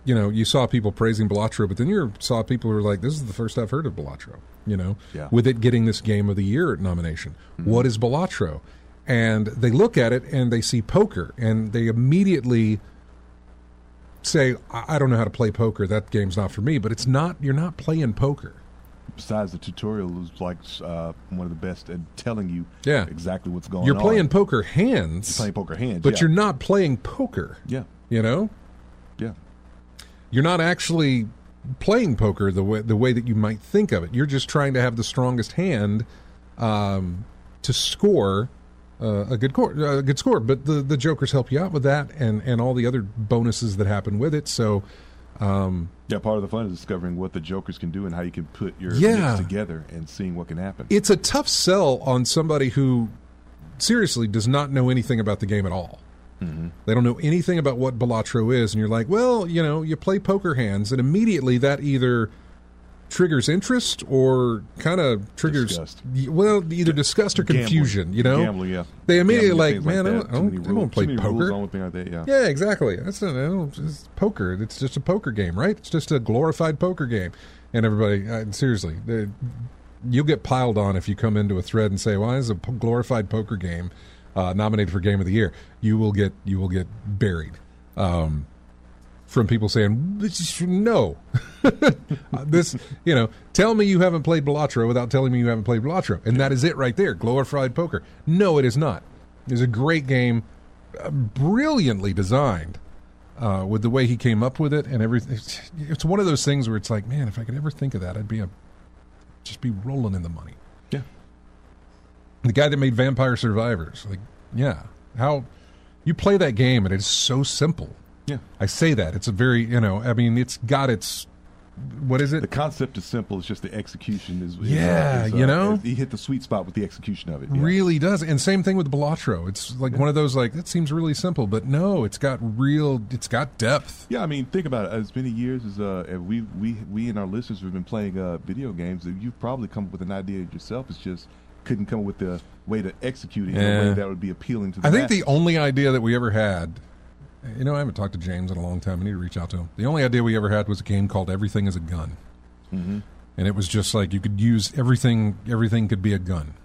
Speaker 1: you saw people praising Balatro, but then you saw people who were like, this is the first I've heard of Balatro, with it getting this Game of the Year nomination. Mm-hmm. What is Balatro? And they look at it and they see poker, and they immediately say, I don't know how to play poker. That game's not for me. But it's not. You're not playing poker.
Speaker 2: Besides, the tutorial is like one of the best at telling you exactly what's going on.
Speaker 1: You're playing poker hands.
Speaker 2: You're playing poker hands,
Speaker 1: but you're not playing poker.
Speaker 2: Yeah.
Speaker 1: Yeah. You're not actually playing poker the way that you might think of it. You're just trying to have the strongest hand to score a good score. But the jokers help you out with that, and all the other bonuses that happen with it. So.
Speaker 2: Part of the fun is discovering what the jokers can do and how you can put your mix together and seeing what can happen.
Speaker 1: It's a tough sell on somebody who seriously does not know anything about the game at all. Mm-hmm. They don't know anything about what Balatro is, and you're like, well, you play poker hands, and immediately that either triggers interest or kind of triggers
Speaker 2: disgust.
Speaker 1: Either disgust or confusion.
Speaker 2: Gambling, yeah.
Speaker 1: They immediately man, I don't play poker.
Speaker 2: Yeah,
Speaker 1: exactly. It's poker. It's just a poker game, right? It's just a glorified poker game. And everybody, seriously, you'll get piled on if you come into a thread and say, "Well, it's a glorified poker game nominated for Game of the Year." You will get buried. From people saying, no, tell me you haven't played Balatro without telling me you haven't played Balatro. And that is it right there, glorified poker. No, it is not. It's a great game, brilliantly designed with the way he came up with it and everything. It's one of those things where it's like, man, if I could ever think of that, I'd just be rolling in the money.
Speaker 2: Yeah.
Speaker 1: The guy that made Vampire Survivors, how you play that game and it's so simple.
Speaker 2: Yeah,
Speaker 1: I say that. It's a very, it's got its, what is it?
Speaker 2: The concept is simple. It's just the execution is he hit the sweet spot with the execution of it. Yeah.
Speaker 1: Really does. And same thing with Balatro. It's like one of those, that seems really simple, but no, it's got depth.
Speaker 2: Yeah, I mean, think about it. As many years as we and our listeners have been playing video games, you've probably come up with an idea yourself. It's just couldn't come up with the way to execute it in a way that would be appealing to the masses.
Speaker 1: I think the only idea that we ever had, I haven't talked to James in a long time. I need to reach out to him. The only idea we ever had was a game called Everything is a Gun. Mm-hmm. And it was just like you could use everything could be a gun.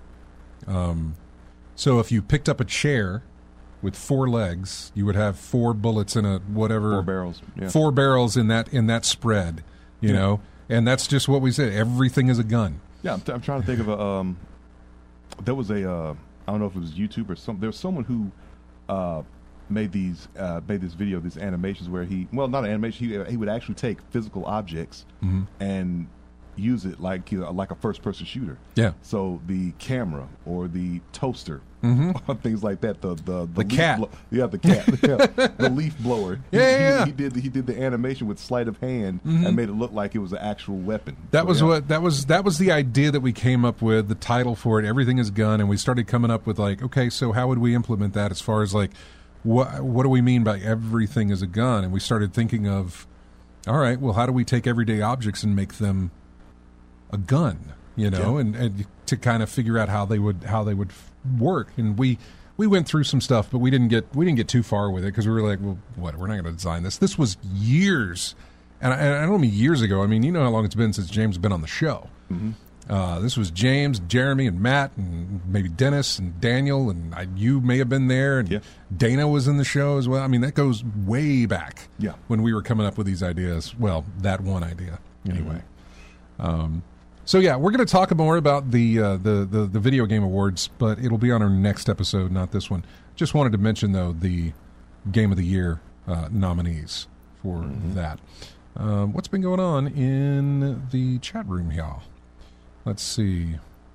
Speaker 1: So if you picked up a chair with 4 legs, you would have 4 bullets in a whatever.
Speaker 2: 4 barrels. Yeah.
Speaker 1: 4 barrels in that spread, you know? And that's just what we said. Everything is a gun.
Speaker 2: Yeah, I'm trying to think of a. There was I don't know if it was YouTube or something. There was someone who made this video, these animations where not an animation. He would actually take physical objects and use it like a first-person shooter.
Speaker 1: Yeah.
Speaker 2: So the camera or the toaster or things like that. The
Speaker 1: cat.
Speaker 2: The cat. The leaf blower. He did the animation with sleight of hand and made it look like it was an actual weapon.
Speaker 1: That was the idea that we came up with. The title for it, Everything is Gun, and we started coming up with okay, so how would we implement that as far as what do we mean by everything is a gun? And we started thinking of, all right, well, how do we take everyday objects and make them a gun? And to kind of figure out how they would work. And we went through some stuff, but we didn't get too far with it because we were like, well, what? We're not going to design this. This was years, and I don't mean years ago. I mean, you know how long it's been since James has been on the show. Mm-hmm. This was James, Jeremy, and Matt, and maybe Dennis and Daniel, and you may have been there, and Dana was in the show as well. I mean, that goes way back when we were coming up with these ideas. Well, that one idea, anyway. So we're going to talk more about the video game awards, but it'll be on our next episode, not this one. Just wanted to mention though the Game of the Year nominees for that. What's been going on in the chat room here? Let's see.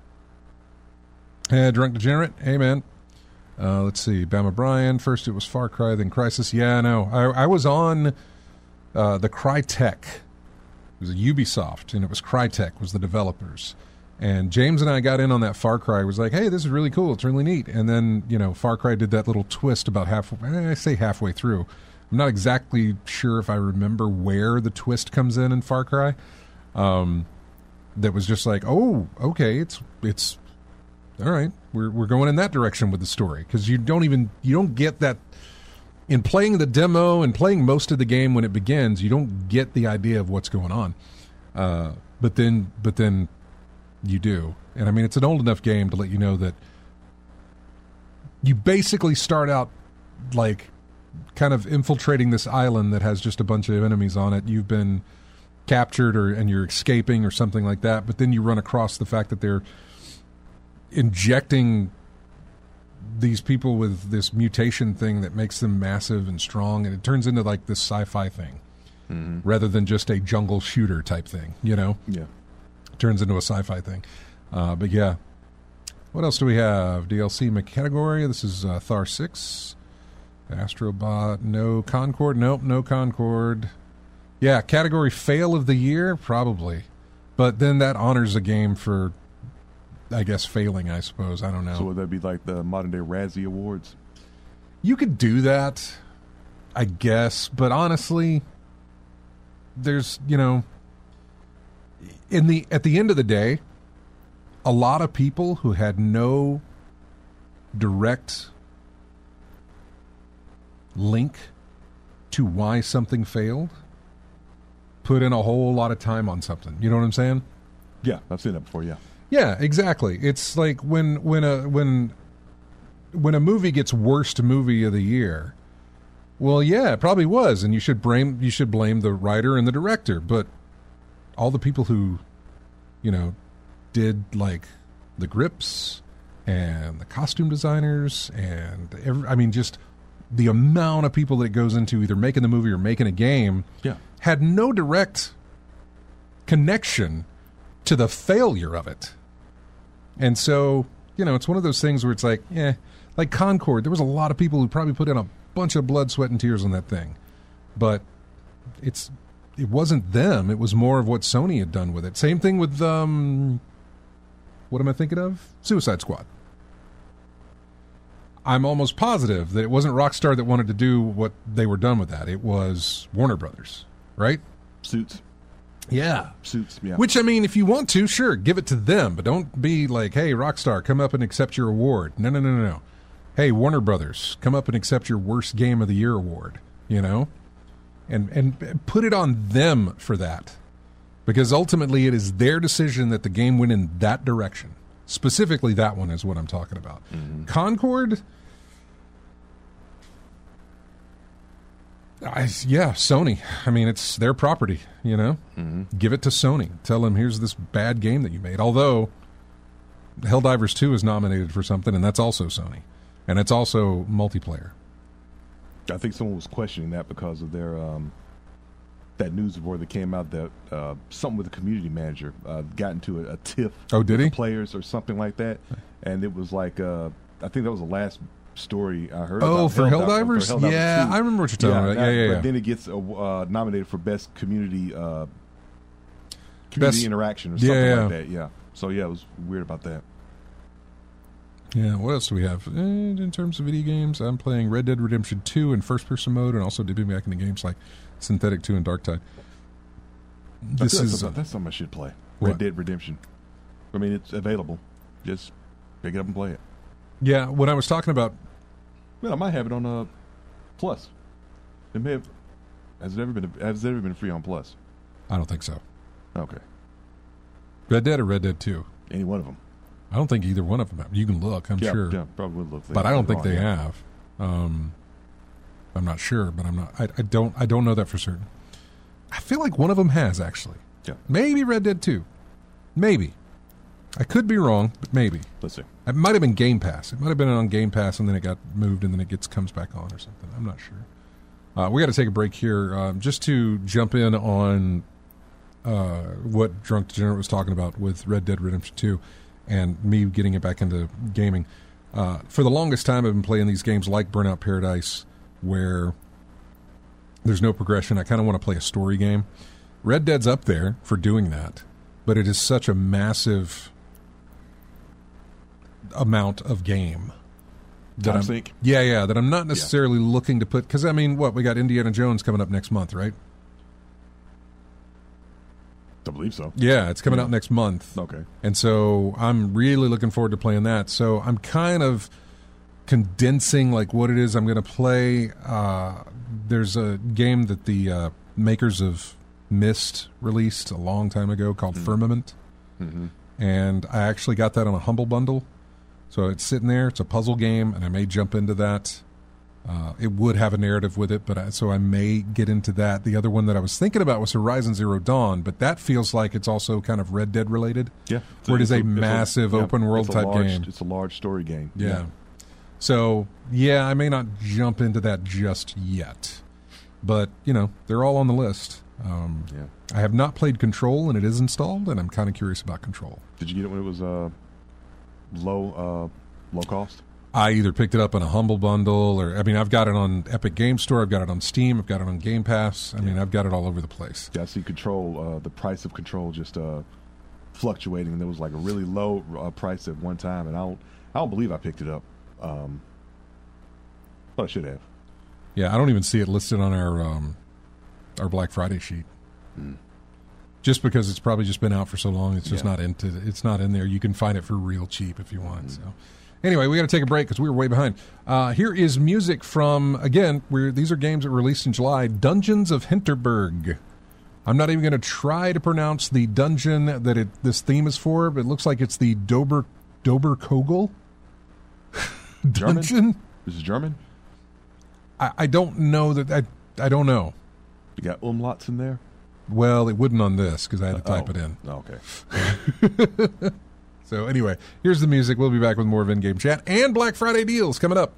Speaker 1: Hey, Drunk Degenerate. Hey, man. Let's see. Bama Brian. First it was Far Cry, then Crysis. Yeah, I know. I was on the Crytek. It was a Ubisoft, and it was Crytek was the developers. And James and I got in on that Far Cry. It was like, hey, this is really cool. It's really neat. And then, Far Cry did that little twist about halfway through. I'm not exactly sure if I remember where the twist comes in Far Cry. That was just like, oh, okay, it's all right. We're going in that direction with the story because you don't get that in playing the demo and playing most of the game when it begins, you don't get the idea of what's going on. But then you do. And I mean, it's an old enough game to let you know that you basically start out like kind of infiltrating this island that has just a bunch of enemies on it. You've been captured and you're escaping or something like that, but then you run across the fact that they're injecting these people with this mutation thing that makes them massive and strong, and it turns into like this sci-fi thing rather than just a jungle shooter type thing, you know?
Speaker 2: Yeah.
Speaker 1: It turns into a sci-fi thing. But yeah. What else do we have? DLC category. This is Thar 6. Astrobot. No Concord. Nope, no Concord. Yeah, category fail of the year? Probably. But then that honors a game for, I guess, failing, I suppose. I don't know.
Speaker 2: So would that be like the modern-day Razzie Awards?
Speaker 1: You could do that, I guess. But honestly, there's, you know, at the end of the day, a lot of people who had no direct link to why something failed put in a whole lot of time on something. You know what I'm saying?
Speaker 2: Yeah, I've seen that before, yeah.
Speaker 1: Yeah, exactly. It's like when a movie gets worst movie of the year, well, yeah, it probably was, and you should blame the writer and the director, but all the people who, you know, did like the grips and the costume designers and just the amount of people that goes into either making the movie or making a game had no direct connection to the failure of it. And so, you know, it's one of those things where it's like, like Concord, there was a lot of people who probably put in a bunch of blood, sweat, and tears on that thing. But it wasn't them. It was more of what Sony had done with it. Same thing with, what am I thinking of? Suicide Squad. I'm almost positive that it wasn't Rockstar that wanted to do what they were done with that. It was Warner Brothers, right?
Speaker 2: Suits.
Speaker 1: Yeah.
Speaker 2: Suits, yeah.
Speaker 1: Which, I mean, if you want to, sure, give it to them, but don't be like, hey, Rockstar, come up and accept your award. No. Hey, Warner Brothers, come up and accept your worst game of the year award, you know? And put it on them for that. Because ultimately it is their decision that the game went in that direction. Specifically that one is what I'm talking about. Mm-hmm. Concord, Sony. I mean, it's their property, you know? Mm-hmm. Give it to Sony. Tell them, here's this bad game that you made. Although, Helldivers 2 is nominated for something, and that's also Sony. And it's also multiplayer.
Speaker 2: I think someone was questioning that because of their that news report that came out that something with the community manager got into a tiff
Speaker 1: with
Speaker 2: the players or something like that. And it was like, I think that was the last story I heard.
Speaker 1: Oh,
Speaker 2: about
Speaker 1: for Helldivers?
Speaker 2: For Helldivers
Speaker 1: yeah,
Speaker 2: 2.
Speaker 1: I remember what you're talking about. Yeah.
Speaker 2: But then it gets nominated for best community interaction or something like that. Yeah. So, yeah, it was weird about that.
Speaker 1: Yeah, what else do we have? In terms of video games, I'm playing Red Dead Redemption 2 in first-person mode and also dipping back into games like Synthetic 2 and Dark Tide.
Speaker 2: That's something I should play. Red Dead Redemption. I mean, it's available. Just pick it up and play it.
Speaker 1: Yeah, when I was talking about...
Speaker 2: Well, I might have it on Plus. It may have... Has it ever been free on Plus?
Speaker 1: I don't think so.
Speaker 2: Okay.
Speaker 1: Red Dead or Red Dead 2?
Speaker 2: Any one of them.
Speaker 1: I don't think either one of them have. You can look, I'm sure.
Speaker 2: Yeah, probably would look.
Speaker 1: But I don't think they have. I'm not sure, but I'm not. I don't know that for certain. I feel like one of them has, actually.
Speaker 2: Yeah.
Speaker 1: Maybe Red Dead 2. Maybe. I could be wrong, but maybe.
Speaker 2: Let's see.
Speaker 1: It might have been Game Pass. It might have been on Game Pass, and then it got moved, and then it comes back on or something. I'm not sure. We got to take a break here just to jump in on what Drunk Degenerate was talking about with Red Dead Redemption 2. And me getting it back into gaming. For the longest time, I've been playing these games like Burnout Paradise, where there's no progression. I kind of want to play a story game. Red Dead's up there for doing that, but it is such a massive amount of game.
Speaker 2: Time sink?
Speaker 1: Yeah, that I'm not necessarily looking to put... Because, I mean, we got Indiana Jones coming up next month, right?
Speaker 2: I believe so.
Speaker 1: Yeah, it's coming out next month.
Speaker 2: Okay.
Speaker 1: And so I'm really looking forward to playing that. So I'm kind of condensing like what it is I'm going to play. There's a game that the makers of Myst released a long time ago called Firmament. Mm-hmm. And I actually got that on a Humble Bundle. So it's sitting there. It's a puzzle game, and I may jump into that. It would have a narrative with it, but so I may get into that. The other one that I was thinking about was Horizon Zero Dawn, but that feels like it's also kind of Red Dead related.
Speaker 2: Yeah.
Speaker 1: Where it is a massive open world type game.
Speaker 2: It's a large story game.
Speaker 1: Yeah. So, yeah, I may not jump into that just yet. But, they're all on the list. I have not played Control, and it is installed, and I'm kind of curious about Control.
Speaker 2: Did you get it when it was low cost?
Speaker 1: I either picked it up on a Humble Bundle, or I've got it on Epic Game Store, I've got it on Steam, I've got it on Game Pass. I've got it all over the place.
Speaker 2: Yeah, I see Control. The price of Control just fluctuating, and there was like a really low price at one time, and I don't believe I picked it up, but I should have.
Speaker 1: Yeah, I don't even see it listed on our Black Friday sheet. Just because it's probably just been out for so long, it's just not it's not in there. You can find it for real cheap if you want. So, anyway, we got to take a break because we were way behind. Here is music from these are games that were released in July. Dungeons of Hinterberg. I'm not even going to try to pronounce the dungeon that this theme is for, but it looks like it's the Doberkogel dungeon.
Speaker 2: This is German.
Speaker 1: I don't know that. I don't know.
Speaker 2: You got umlauts in there?
Speaker 1: Well, it wouldn't on this because I had to type it in.
Speaker 2: Oh, okay.
Speaker 1: So anyway, here's the music. We'll be back with more of In-Game Chat and Black Friday deals coming up.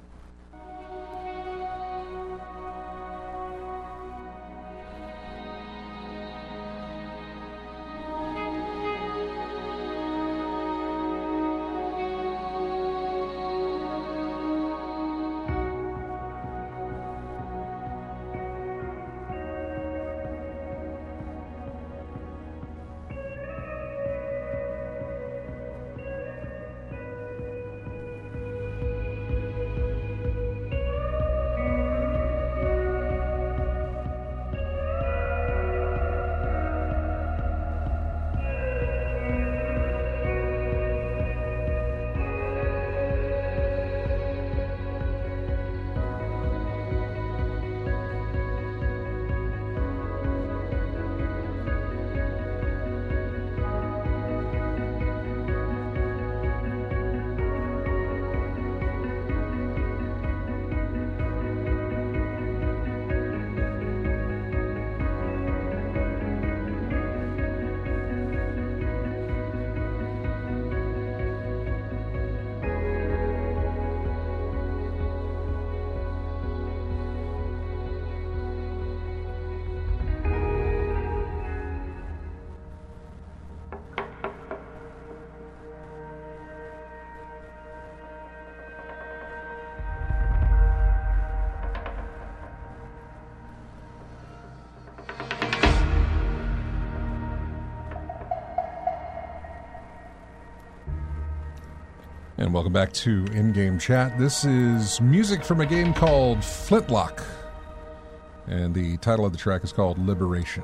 Speaker 1: And welcome back to In-Game Chat. This is music from a game called Flintlock. And the title of the track is called Liberation.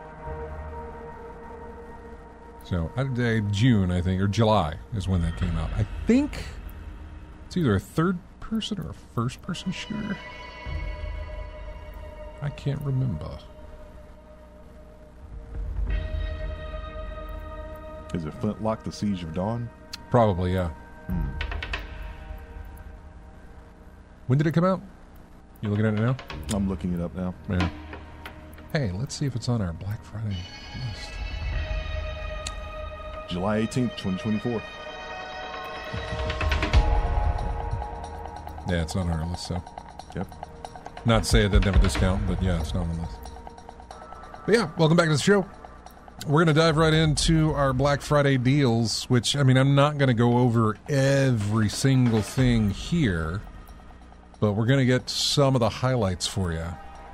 Speaker 1: So, June, I think, or July is when that came out. I think it's either a third-person or a first-person shooter. I can't remember.
Speaker 2: Is it Flintlock, The Siege of Dawn?
Speaker 1: Probably, yeah. When did it come out? You looking at it now?
Speaker 2: I'm looking it up now.
Speaker 1: Yeah. Hey, let's see if it's on our Black Friday list.
Speaker 2: July 18th, 2024.
Speaker 1: Yeah, it's on our list, so.
Speaker 2: Yep.
Speaker 1: Not to say it doesn't have a discount, but yeah, it's not on the list. But yeah, welcome back to the show. We're going to dive right into our Black Friday deals, which, I'm not going to go over every single thing here, but we're going to get some of the highlights for you.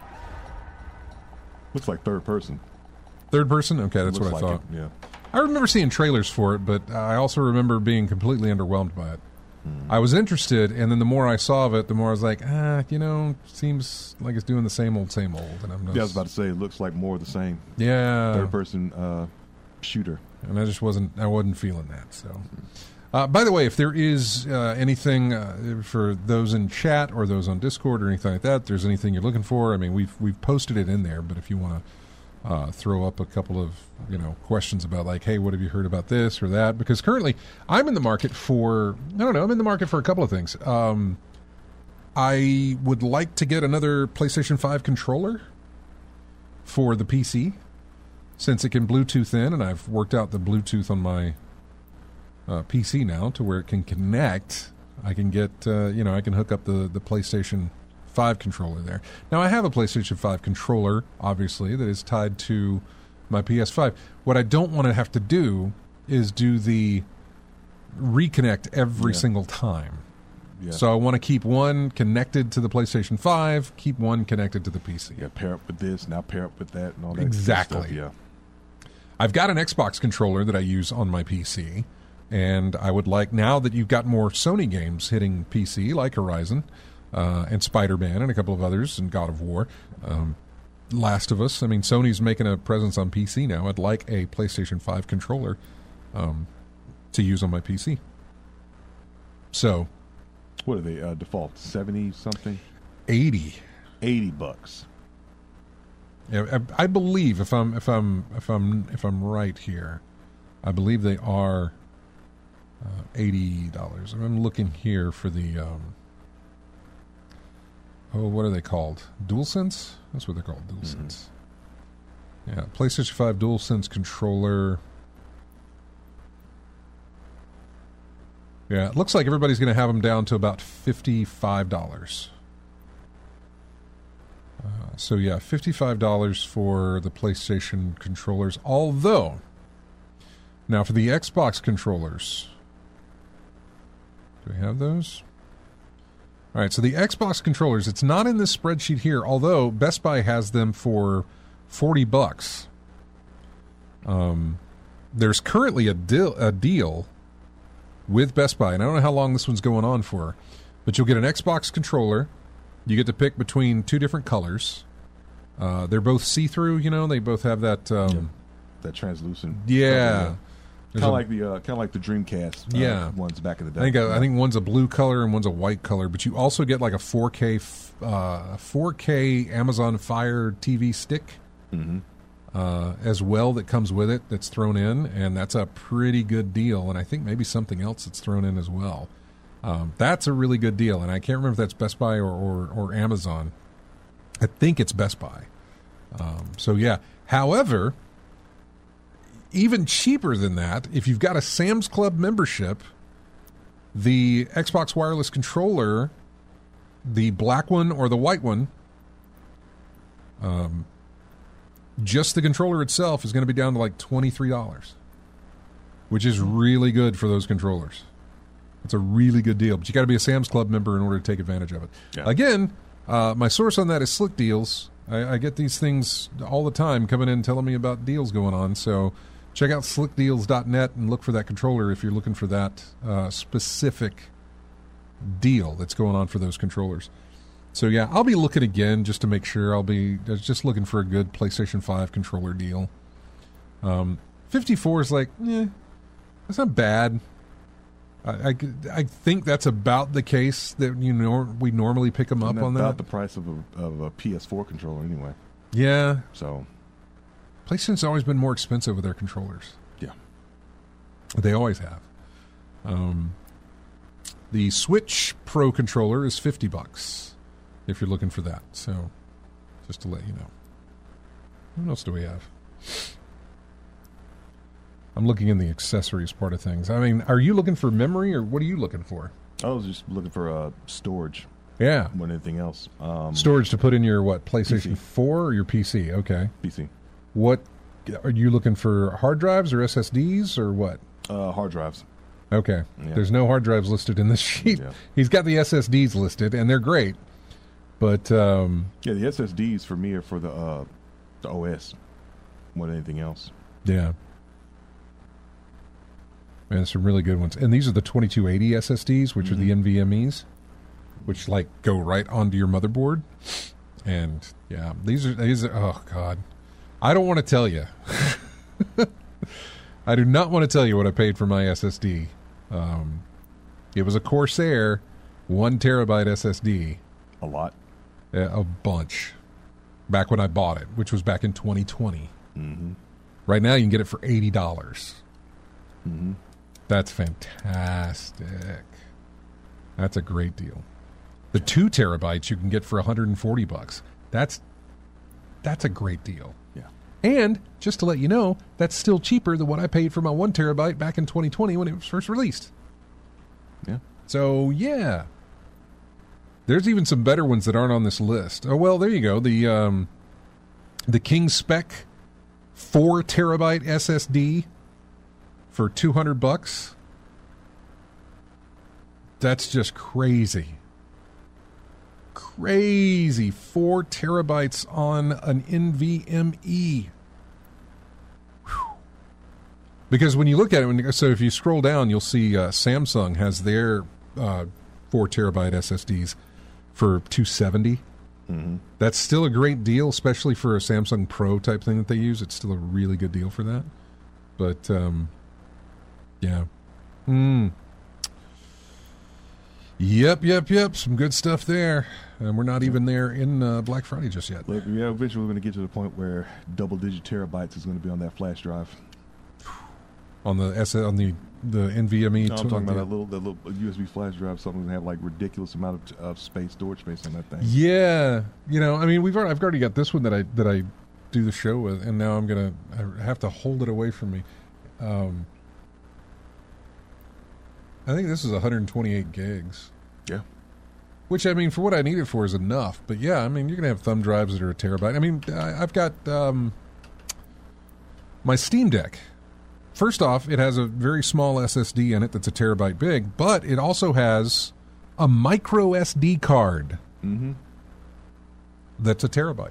Speaker 2: Looks like third person.
Speaker 1: Third person? Okay, that's what I thought.
Speaker 2: Yeah.
Speaker 1: I remember seeing trailers for it, but I also remember being completely underwhelmed by it. I was interested, and then the more I saw of it, the more I was like, seems like it's doing the same old. And
Speaker 2: I was about to say, it looks like more of the same.
Speaker 1: Yeah.
Speaker 2: Third person shooter.
Speaker 1: And I wasn't feeling that, so. By the way, if there is anything for those in chat or those on Discord or anything like that, if there's anything you're looking for, I mean, we've posted it in there. But if you want to throw up a couple of questions about like, hey, what have you heard about this or that? Because currently, I'm in the market for I'm in the market for a couple of things. I would like to get another PlayStation 5 controller for the PC, since it can Bluetooth in, and I've worked out the Bluetooth on my PC now to where it can connect. I can get, I can hook up the PlayStation 5 controller there. Now, I have a PlayStation 5 controller, obviously, that is tied to my PS5. What I don't want to have to do is do the reconnect every single time. Yeah. So I want to keep one connected to the PlayStation 5, keep one connected to the PC.
Speaker 2: Yeah, pair up with this, now pair up with that, and all that
Speaker 1: exactly.
Speaker 2: Stuff, yeah.
Speaker 1: I've got an Xbox controller that I use on my PC, and I would like, now that you've got more Sony games hitting PC, like Horizon and Spider-Man and a couple of others, and God of War, Last of Us. I mean, Sony's making a presence on PC now. I'd like a PlayStation 5 controller to use on my PC. So...
Speaker 2: What are they default? 70 something?
Speaker 1: 80.
Speaker 2: $80.
Speaker 1: Yeah, I believe if I'm right here, I believe they are $80. I'm looking here for the what are they called? DualSense? That's what they're called, DualSense. Yeah, PlayStation 5 DualSense controller. Yeah, it looks like everybody's going to have them down to about $55. So yeah, $55 for the PlayStation controllers. Although, now for the Xbox controllers, do we have those? All right, so the Xbox controllers, it's not in this spreadsheet here, although Best Buy has them for $40. There's currently a deal with Best Buy, and I don't know how long this one's going on for, but you'll get an Xbox controller. You get to pick between two different colors. They're both see-through, they both have that...
Speaker 2: that translucent...
Speaker 1: Yeah.
Speaker 2: Kind of like the Dreamcast ones back in the day.
Speaker 1: I think one's a blue color and one's a white color, but you also get like a 4K Amazon Fire TV stick. Mm-hmm. As well that comes with it, that's thrown in, and that's a pretty good deal. And I think maybe something else that's thrown in as well. That's a really good deal, and I can't remember if that's Best Buy or Amazon. I think it's Best Buy. So yeah. However, even cheaper than that, if you've got a Sam's Club membership, the Xbox wireless controller, the black one or the white one, just the controller itself is going to be down to like $23, which is really good for those controllers. It's a really good deal, but you got to be a Sam's Club member in order to take advantage of it. Yeah. Again, my source on that is Slick Deals. I get these things all the time coming in telling me about deals going on, so check out slickdeals.net and look for that controller if you're looking for that specific deal that's going on for those controllers. So yeah, I'll be looking again just to make sure. I'll be just looking for a good PlayStation 5 controller deal. 54 is like, that's not bad. I think that's about the case that we normally pick them up on that.
Speaker 2: About the price of a PS4 controller anyway.
Speaker 1: Yeah.
Speaker 2: So
Speaker 1: PlayStation's always been more expensive with their controllers.
Speaker 2: Yeah.
Speaker 1: They always have. The Switch Pro controller is $50 if you're looking for that. So just to let you know. What else do we have? I'm looking in the accessories part of things. I mean, are you looking for memory, or what are you looking for?
Speaker 2: I was just looking for storage.
Speaker 1: Yeah.
Speaker 2: More than anything else.
Speaker 1: Storage to put in your, PlayStation PC. 4 or your PC? Okay.
Speaker 2: PC.
Speaker 1: What, are you looking for hard drives or SSDs or what?
Speaker 2: Hard drives.
Speaker 1: Okay. Yeah. There's no hard drives listed in this sheet. Yeah. He's got the SSDs listed, and they're great. But...
Speaker 2: the SSDs for me are for the OS more than anything else.
Speaker 1: Yeah. Man, there's some really good ones. And these are the 2280 SSDs, which are the NVMEs, which go right onto your motherboard. And yeah, these are oh God. I don't want to tell you. I do not want to tell you what I paid for my SSD. It was a Corsair 1 terabyte SSD.
Speaker 2: A lot.
Speaker 1: A bunch. Back when I bought it, which was back in 2020.
Speaker 2: Mm-hmm.
Speaker 1: Right now, you can get it for $80.
Speaker 2: Mm-hmm.
Speaker 1: That's fantastic. That's a great deal. The 2 terabytes you can get for $140. That's a great deal.
Speaker 2: Yeah.
Speaker 1: And just to let you know, that's still cheaper than what I paid for my 1 terabyte back in 2020 when it was first released.
Speaker 2: Yeah.
Speaker 1: So, yeah. There's even some better ones that aren't on this list. Oh, well, there you go. The King Spec 4 terabyte SSD for $200. That's just crazy. Crazy. 4 terabytes on an NVMe. Whew. Because when you look at it, so if you scroll down, you'll see Samsung has their 4 terabyte SSDs for $270.
Speaker 2: Mm-hmm.
Speaker 1: That's still a great deal, especially for a Samsung Pro type thing that they use. It's still a really good deal for that. But, yeah. Yep. Some good stuff there. And we're not even there in Black Friday just yet.
Speaker 2: Look, yeah, eventually we're going to get to the point where double-digit terabytes is going to be on that flash drive.
Speaker 1: On the NVMe.
Speaker 2: No, I'm talking about that little USB flash drive. Something that have like ridiculous amount of space, storage space on that thing.
Speaker 1: Yeah, I mean, I've already got this one that I do the show with, and now I have to hold it away from me. I think this is 128 gigs.
Speaker 2: Yeah.
Speaker 1: Which, I mean, for what I need it for is enough. But yeah, I mean, you're going to have thumb drives that are a terabyte. I mean, I've got my Steam Deck. First off, it has a very small SSD in it that's a terabyte big, but it also has a micro SD card that's a terabyte.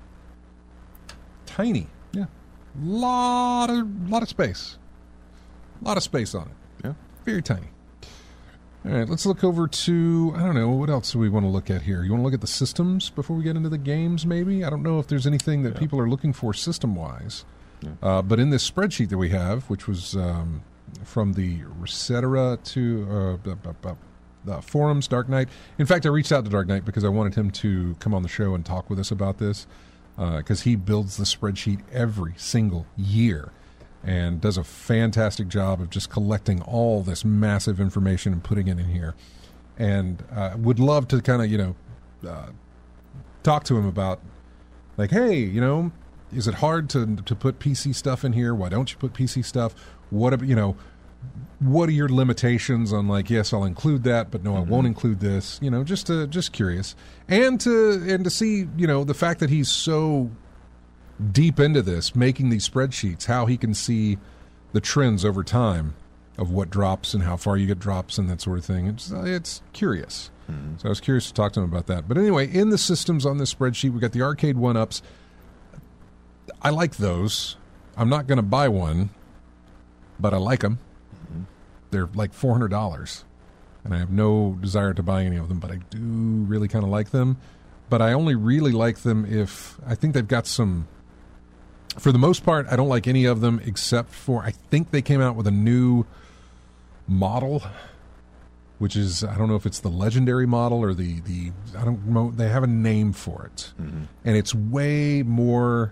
Speaker 1: Tiny. Yeah. Lot of space. A lot of space on it.
Speaker 2: Yeah.
Speaker 1: Very tiny. All right, let's look over to, I don't know, what else do we want to look at here? You want to look at the systems before we get into the games, maybe? I don't know if there's anything that people are looking for system-wise. Yeah. But in this spreadsheet that we have, which was from the Resetera to the forums, Dark Knight. In fact, I reached out to Dark Knight because I wanted him to come on the show and talk with us about this, because he builds the spreadsheet every single year and does a fantastic job of just collecting all this massive information and putting it in here. And would love to kind of, talk to him about, like, hey, is it hard to put PC stuff in here? Why don't you put PC stuff? What are your limitations on, like, yes, I'll include that, but no, I won't include this. Just curious, and to see, the fact that he's so deep into this, making these spreadsheets, how he can see the trends over time of what drops and how far you get drops and that sort of thing. It's curious. So I was curious to talk to him about that. But anyway, in the systems on this spreadsheet, we got the Arcade 1-Ups. I like those. I'm not going to buy one, but I like them. They're like $400, and I have no desire to buy any of them, but I do really kind of like them. But I only really like them if I think they've got some. For the most part, I don't like any of them except for, I think they came out with a new model, which is, I don't know if it's the Legendary model or the I don't know, they have a name for it. And it's way more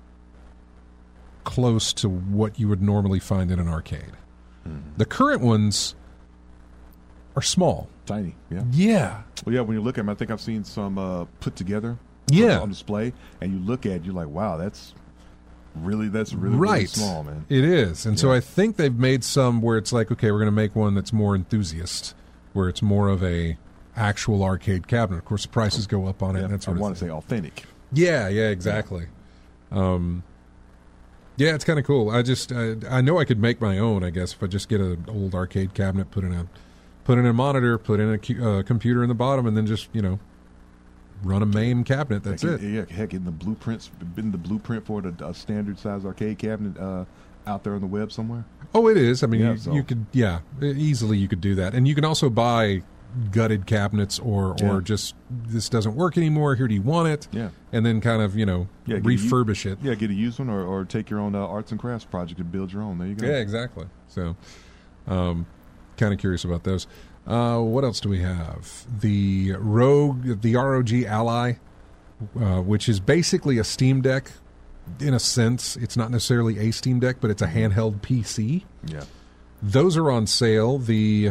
Speaker 1: close to what you would normally find in an arcade. The current ones are small.
Speaker 2: Tiny, yeah.
Speaker 1: Yeah.
Speaker 2: Well, yeah, when you look at them, I think I've seen some put together on display, and you look at it, you're like, wow, that's really really small, man.
Speaker 1: It is. And so I think they've made some where it's like, okay, we're going to make one that's more enthusiast, where it's more of a actual arcade cabinet. Of course, the prices go up on it. And that sort of thing.
Speaker 2: I want to say authentic.
Speaker 1: Yeah, exactly. Yeah, it's kind of cool. I know I could make my own, I guess, if I just get an old arcade cabinet, put in a monitor, put in a computer in the bottom, and then just, run a MAME cabinet. That's it.
Speaker 2: Yeah, heck, in the blueprint for a standard size arcade cabinet out there on the web somewhere.
Speaker 1: Oh, it is. I mean, you could, easily you could do that. And you can also buy gutted cabinets or just, this doesn't work anymore, here do you want it?
Speaker 2: Yeah.
Speaker 1: And then kind of, refurbish it.
Speaker 2: Yeah, get a used one or take your own arts and crafts project and build your own. There you go.
Speaker 1: Yeah, exactly. So, Kind of curious about those. What else do we have? The ROG Ally, which is basically a Steam Deck. In a sense, it's not necessarily a Steam Deck, but it's a handheld PC.
Speaker 2: Yeah.
Speaker 1: Those are on sale. The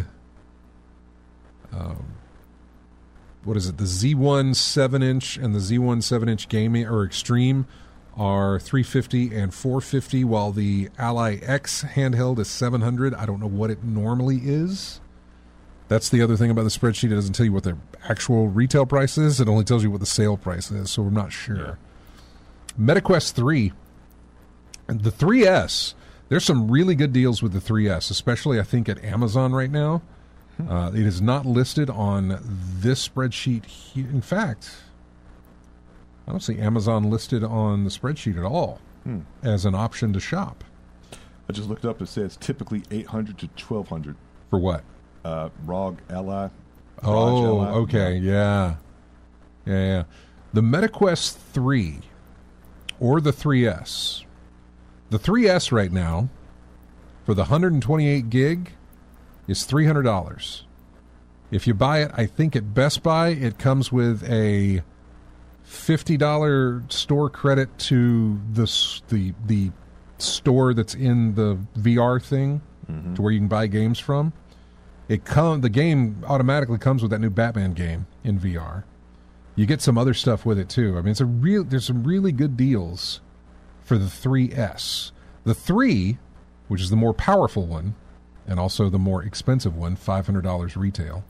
Speaker 1: what is it? The Z1 7-inch and the Z1 7-inch Gaming or Extreme are $350 and $450, while the Ally X handheld is $700. I don't know what it normally is. That's the other thing about the spreadsheet. It doesn't tell you what the actual retail price is. It only tells you what the sale price is, so we're not sure. Yeah. MetaQuest 3, the 3S, there's some really good deals with the 3S, especially I think at Amazon right now. It is not listed on this spreadsheet here. In fact, I don't see Amazon listed on the spreadsheet at all as an option to shop.
Speaker 2: I just looked up. It says typically $800 to $1,200.
Speaker 1: For what?
Speaker 2: ROG Ally.
Speaker 1: Oh,
Speaker 2: Ally.
Speaker 1: Okay, yeah. The MetaQuest 3 or the 3S. The 3S right now for the 128 gig is $300. If you buy it, I think at Best Buy, it comes with a $50 store credit to the store that's in the VR thing, to where you can buy games from. The game automatically comes with that new Batman game in VR. You get some other stuff with it too. I mean, there's some really good deals for the 3S. The 3, which is the more powerful one, and also the more expensive one, $500 retail.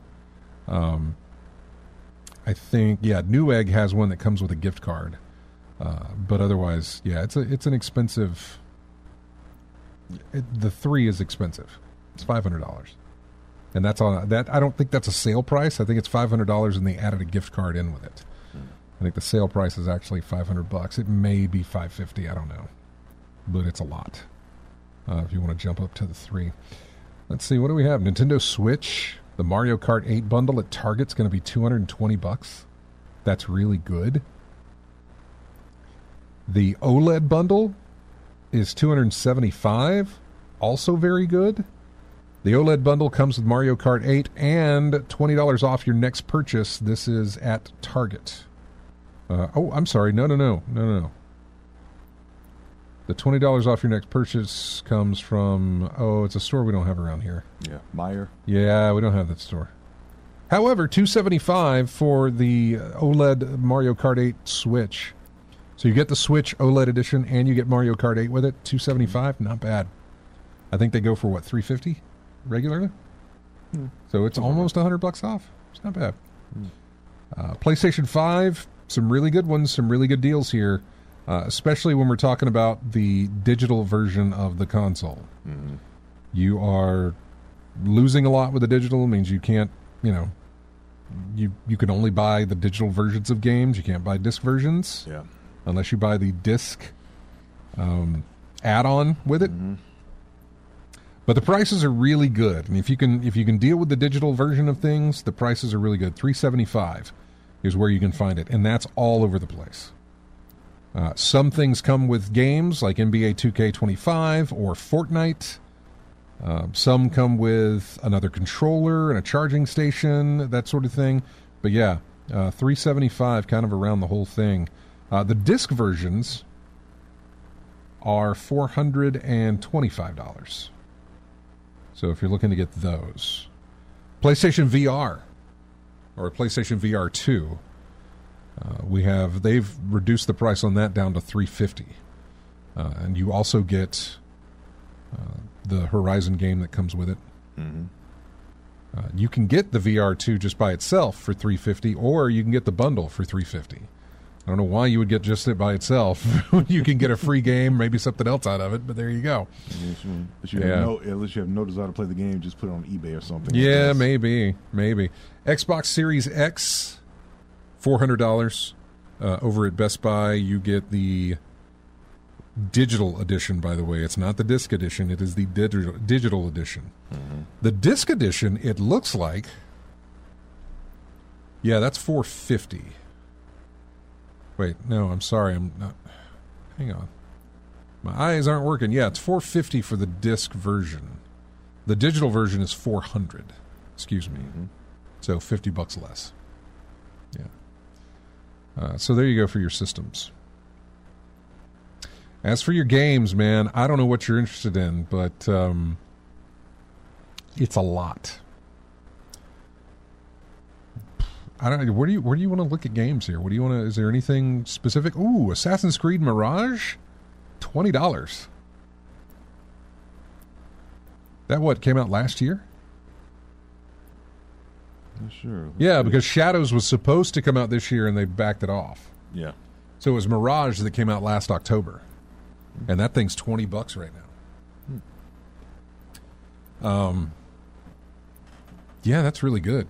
Speaker 1: I think, Newegg has one that comes with a gift card. But otherwise, it's an expensive. The 3 is expensive. It's $500. And that's on that. I don't think that's a sale price. I think it's $500, and they added a gift card in with it. I think the sale price is actually $500. It may be $550. I don't know, but it's a lot. If you want to jump up to the 3, let's see. What do we have? Nintendo Switch. The Mario Kart 8 bundle at Target's going to be $220. That's really good. The OLED bundle is $275. Also very good. The OLED bundle comes with Mario Kart 8 and $20 off your next purchase. This is at Target. I'm sorry. No. The $20 off your next purchase comes from, it's a store we don't have around here.
Speaker 2: Yeah, Meijer.
Speaker 1: Yeah, we don't have that store. However, $275 for the OLED Mario Kart 8 Switch. So you get the Switch OLED edition and you get Mario Kart 8 with it. $275, not bad. I think they go for what, $350 regularly? So it's almost $100 off. It's not bad. PlayStation 5, some really good ones, some really good deals here. Especially when we're talking about the digital version of the console. You are losing a lot with the digital. It means you can't, you can only buy the digital versions of games. You can't buy disc versions.
Speaker 2: Yeah.
Speaker 1: Unless you buy the disc add-on with it. But the prices are really good. And if you can deal with the digital version of things, the prices are really good. $375 is where you can find it, and that's all over the place. Some things come with games like NBA 2K25 or Fortnite. Some come with another controller and a charging station, that sort of thing. But yeah, $375 kind of around the whole thing. The disc versions are $425. So if you're looking to get those. PlayStation VR or PlayStation VR 2. They've reduced the price on that down to $350, and you also get the Horizon game that comes with it. You can get the VR2 just by itself for $350, or you can get the bundle for $350. I don't know why you would get just it by itself. You can get a free game, maybe something else out of it, but there you go.
Speaker 2: But unless you have no desire to play the game, just put it on eBay or something.
Speaker 1: Yeah, maybe. Xbox Series X, $400. Over at Best Buy, you get the digital edition, by the way. It's not the disc edition. It is the digital edition. The disc edition, it looks like, that's $450. Wait, no, I'm sorry. I'm not. Hang on. My eyes aren't working. Yeah, it's $450 for the disc version. The digital version is $400. Excuse me. Mm-hmm. So $50 less. Yeah. So there you go for your systems. As for your games, man, I don't know what you're interested in, but it's a lot. I don't know. Where do you want to look at games here? What do you want to? Is there anything specific? Ooh, Assassin's Creed Mirage, $20. That what came out last year?
Speaker 2: Not sure.
Speaker 1: Yeah, because Shadows was supposed to come out this year and they backed it off.
Speaker 2: Yeah.
Speaker 1: So it was Mirage that came out last October, and that thing's $20 right now. Yeah, that's really good.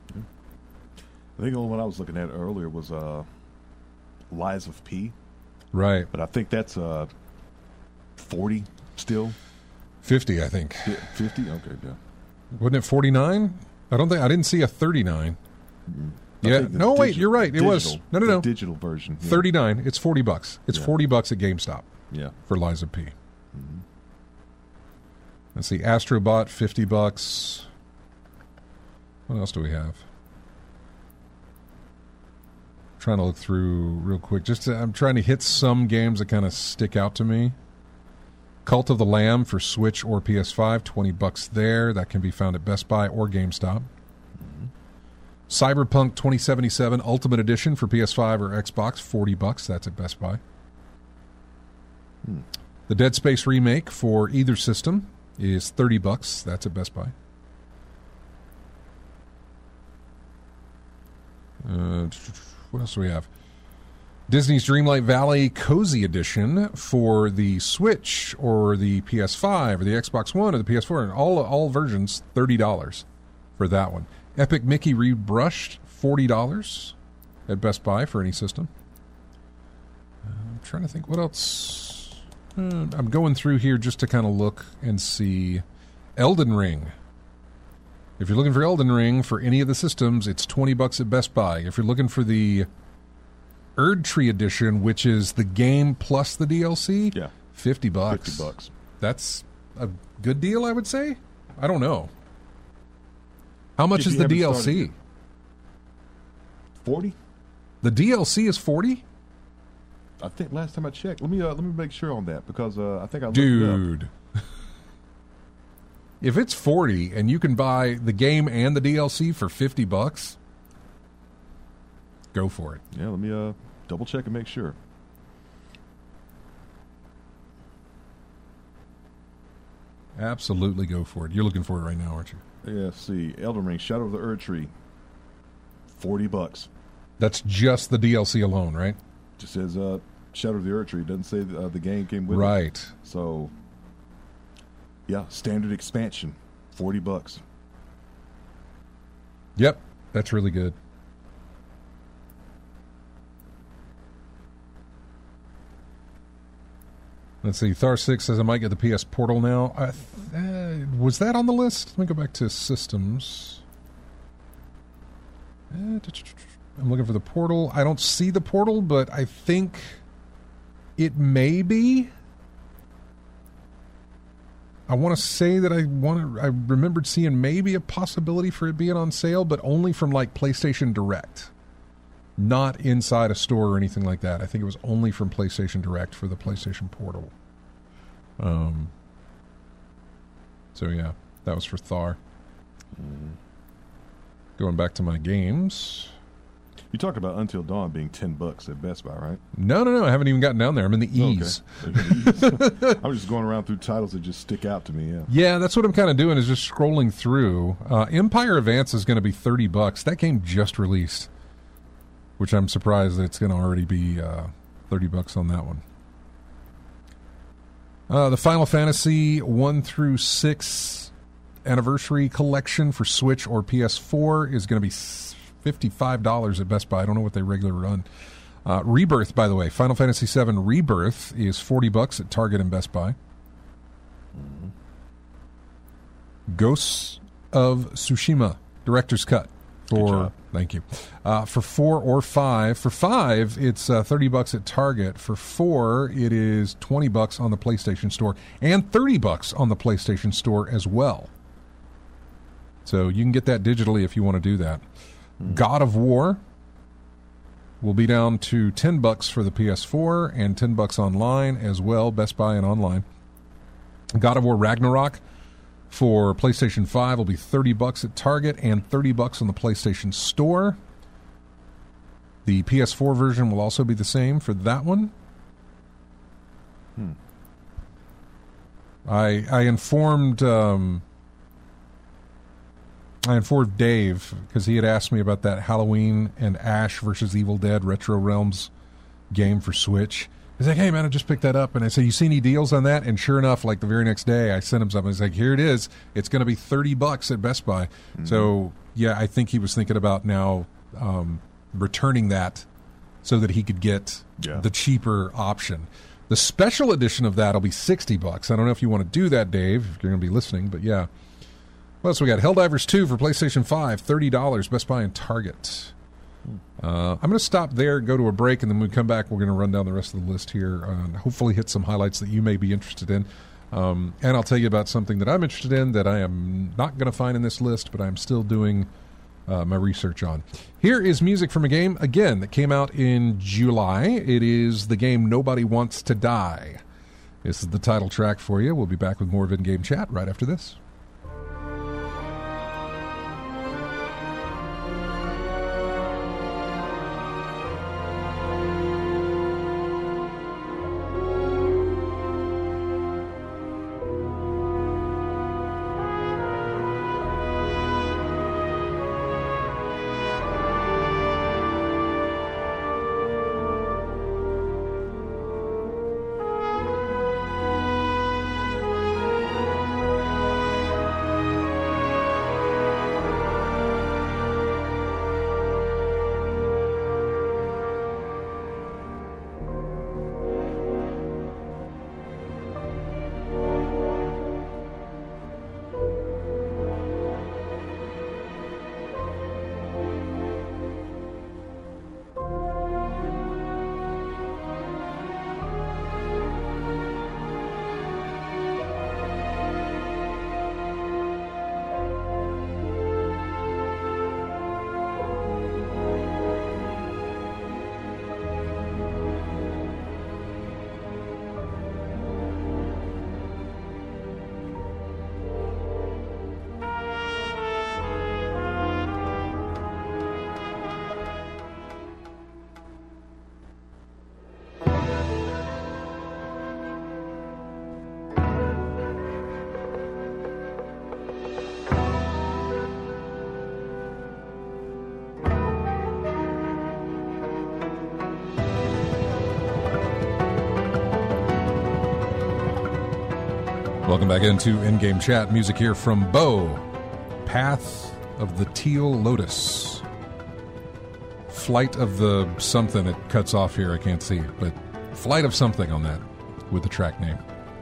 Speaker 2: I think the only one I was looking at earlier was Lies of P.
Speaker 1: Right.
Speaker 2: But I think that's 40 still.
Speaker 1: 50, I think.
Speaker 2: 50? Okay, yeah.
Speaker 1: Wasn't it 49? I didn't see a 39. Mm-hmm. Yeah. No, wait, you're right. It was. No.
Speaker 2: Digital version. Yeah.
Speaker 1: 39. It's $40. It's $40 at GameStop.
Speaker 2: Yeah.
Speaker 1: For Lies of P. Mm-hmm. Let's see. Astrobot, $50. What else do we have? Trying to look through real quick. I'm trying to hit some games that kind of stick out to me. Cult of the Lamb for Switch or PS5, $20 there. That can be found at Best Buy or GameStop. Mm-hmm. Cyberpunk 2077 Ultimate Edition for PS5 or Xbox, $40. That's at Best Buy. The Dead Space remake for either system is $30. That's at Best Buy. What else do we have? Disney's Dreamlight Valley Cozy Edition for the Switch or the PS5 or the Xbox One or the PS4, and all versions, $30 for that one. Epic Mickey Rebrushed, $40 at Best Buy for any system. I'm trying to think what else. I'm going through here just to kind of look and see. Elden Ring. If you're looking for Elden Ring for any of the systems, it's $20 at Best Buy. If you're looking for the Erdtree Edition, which is the game plus the DLC, $50.
Speaker 2: $50.
Speaker 1: That's a good deal, I would say. I don't know. How much is the DLC?
Speaker 2: 40?
Speaker 1: The DLC is 40?
Speaker 2: I think last time I checked. Let me make sure on that because I think I looked it up.
Speaker 1: If it's 40 and you can buy the game and the DLC for $50, go for it.
Speaker 2: Yeah, let me double check and make sure.
Speaker 1: Absolutely go for it. You're looking for it right now, aren't you?
Speaker 2: Yeah, see. Elden Ring, Shadow of the Erdtree, $40.
Speaker 1: That's just the DLC alone, right?
Speaker 2: Just says Shadow of the Erdtree. Doesn't say the game came with it.
Speaker 1: Right.
Speaker 2: So, yeah, standard expansion, $40.
Speaker 1: Yep, that's really good. Let's see. Thar6 says I might get the PS Portal now. Was that on the list? Let me go back to systems. I'm looking for the Portal. I don't see the Portal, but I think it may be. I want to say that I remembered seeing maybe a possibility for it being on sale, but only from like PlayStation Direct. Not inside a store or anything like that. I think it was only from PlayStation Direct for the PlayStation Portal. So yeah, that was for Thar. Going back to my games.
Speaker 2: You talked about Until Dawn being $10 at Best Buy, right?
Speaker 1: No. I haven't even gotten down there. I'm in the E's.
Speaker 2: Okay. I'm just going around through titles that just stick out to me.
Speaker 1: Yeah, that's what I'm kind of doing is just scrolling through. Empire Advance is going to be $30. That game just released, which I'm surprised that it's going to already be $30 on that one. The Final Fantasy 1 through 6 Anniversary Collection for Switch or PS4 is going to be $55 at Best Buy. I don't know what they regularly run. Rebirth, by the way, Final Fantasy VII Rebirth is $40 at Target and Best Buy. Ghosts of Tsushima Director's Cut. Thank you. For 4 or 5. For 5, it's $30 at Target. For 4, it is $20 on the PlayStation Store and $30 on the PlayStation Store as well. So you can get that digitally if you want to do that. God of War will be down to $10 for the PS4 and $10 online as well, Best Buy and online. God of War Ragnarok for PlayStation 5 will be $30 at Target and $30 on the PlayStation Store. The PS4 version will also be the same for that one. I informed Dave because he had asked me about that Halloween and Ash versus Evil Dead Retro Realms game for Switch. He's like, hey, man, I just picked that up. And I said, you see any deals on that? And sure enough, like the very next day, I sent him something. He's like, here it is. It's going to be $30 at Best Buy. Mm-hmm. So, yeah, I think he was thinking about now returning that so that he could get the cheaper option. The special edition of that will be $60. I don't know if you want to do that, Dave, if you're going to be listening, but yeah. What else we got? Helldivers 2 for PlayStation 5, $30, Best Buy and Target. I'm going to stop there, go to a break, and then when we come back, we're going to run down the rest of the list here and hopefully hit some highlights that you may be interested in. And I'll tell you about something that I'm interested in that I am not going to find in this list, but I'm still doing my research on. Here is music from a game, again, that came out in July. It is the game Nobody Wants to Die. This is the title track for you. We'll be back with more of In-Game Chat right after this. Welcome back into In-Game Chat. Music here from Bo. Path of the Teal Lotus. Flight of the something. It cuts off here. I can't see it. But Flight of something on that with the track name.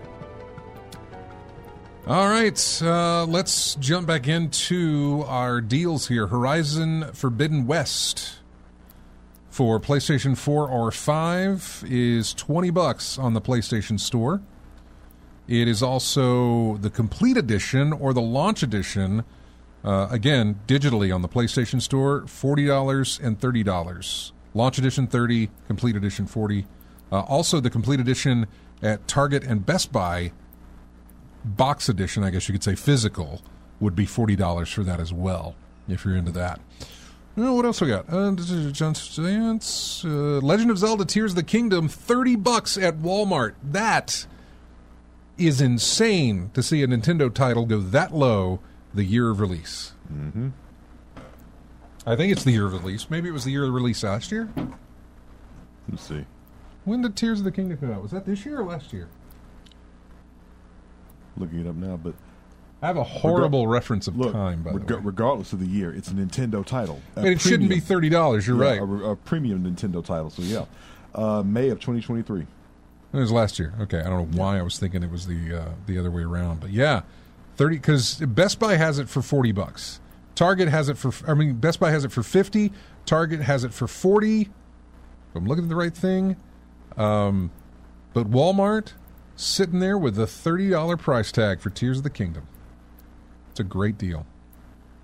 Speaker 1: All right. Let's jump back into our deals here. Horizon Forbidden West for PlayStation 4 or 5 is $20 on the PlayStation Store. It is also the Complete Edition or the Launch Edition, again, digitally on the PlayStation Store, $40 and $30. Launch Edition, $30, Complete Edition, $40. Also, the Complete Edition at Target and Best Buy, Box Edition, I guess you could say physical, would be $40 for that as well, if you're into that. What else we got? Legend of Zelda Tears of the Kingdom, $30 at Walmart. That is insane to see a Nintendo title go that low the year of release.
Speaker 2: Mm-hmm.
Speaker 1: I think it's the year of release. Maybe it was the year of release last year.
Speaker 2: Let's see.
Speaker 1: When did Tears of the Kingdom come out? Was that this year or last year?
Speaker 2: Looking it up now, but
Speaker 1: I have a horrible reference of time, by the way.
Speaker 2: Regardless of the year, it's a Nintendo title.
Speaker 1: And it shouldn't be $30, you're right.
Speaker 2: A premium Nintendo title, so yeah. May of 2023.
Speaker 1: It was last year. Okay, I don't know why I was thinking it was the other way around, but yeah, 30. Because Best Buy has it for $40. Target has it for. Best Buy has it for $50. Target has it for $40. I'm looking at the right thing, but Walmart sitting there with a $30 price tag for Tears of the Kingdom. It's a great deal.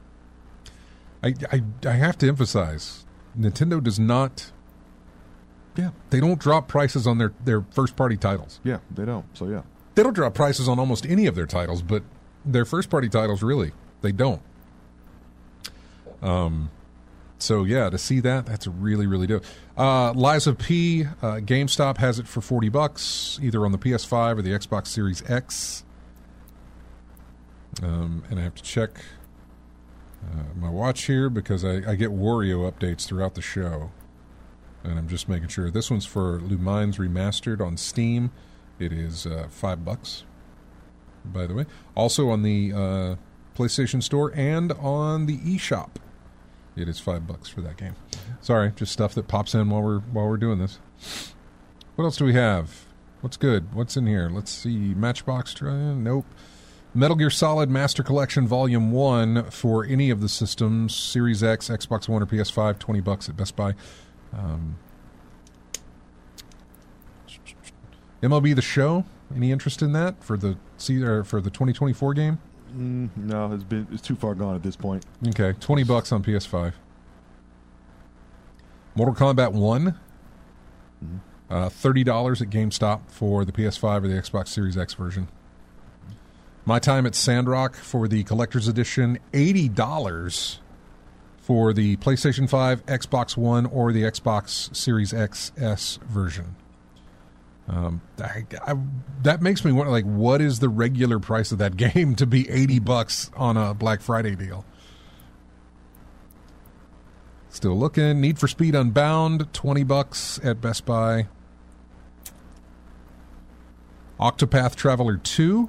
Speaker 1: I have to emphasize, Nintendo does not.
Speaker 2: Yeah,
Speaker 1: they don't drop prices on their first party titles.
Speaker 2: Yeah, they don't. So yeah,
Speaker 1: they don't drop prices on almost any of their titles, but their first party titles really they don't. So yeah, to see that's really, really dope. Liza P, GameStop has it for $40, either on the PS5 or the Xbox Series X. And I have to check my watch here because I get Wario updates throughout the show. And I'm just making sure. This one's for Lumines Remastered on Steam. It is $5, by the way. Also on the PlayStation Store and on the eShop. It is $5 for that game. Sorry, just stuff that pops in while we're doing this. What else do we have? What's good? What's in here? Let's see. Matchbox. Nope. Metal Gear Solid Master Collection Volume 1 for any of the systems, Series X, Xbox One, or PS5, $20 at Best Buy. MLB The Show. Any interest in that for the 2024 game?
Speaker 2: No, it's too far gone at this point.
Speaker 1: Okay, $20 on PS5. Mortal Kombat 1, $30 at GameStop for the PS5 or the Xbox Series X version. My Time at Sandrock for the Collector's Edition, $80 for the PlayStation 5, Xbox One, or the Xbox Series XS version. That makes me wonder, like, what is the regular price of that game to be $80 on a Black Friday deal? Still looking. Need for Speed Unbound, $20 at Best Buy. Octopath Traveler 2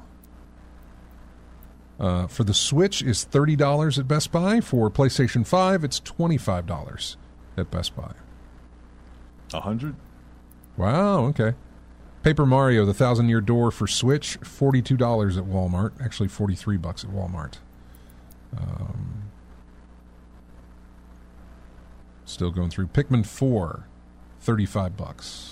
Speaker 1: for the Switch is $30 at Best Buy. For PlayStation 5, it's $25 at Best Buy.
Speaker 2: 100?
Speaker 1: Wow, okay. Paper Mario, The Thousand Year Door for Switch, $42 at Walmart. Actually, $43 at Walmart. Still going through. Pikmin 4, $35.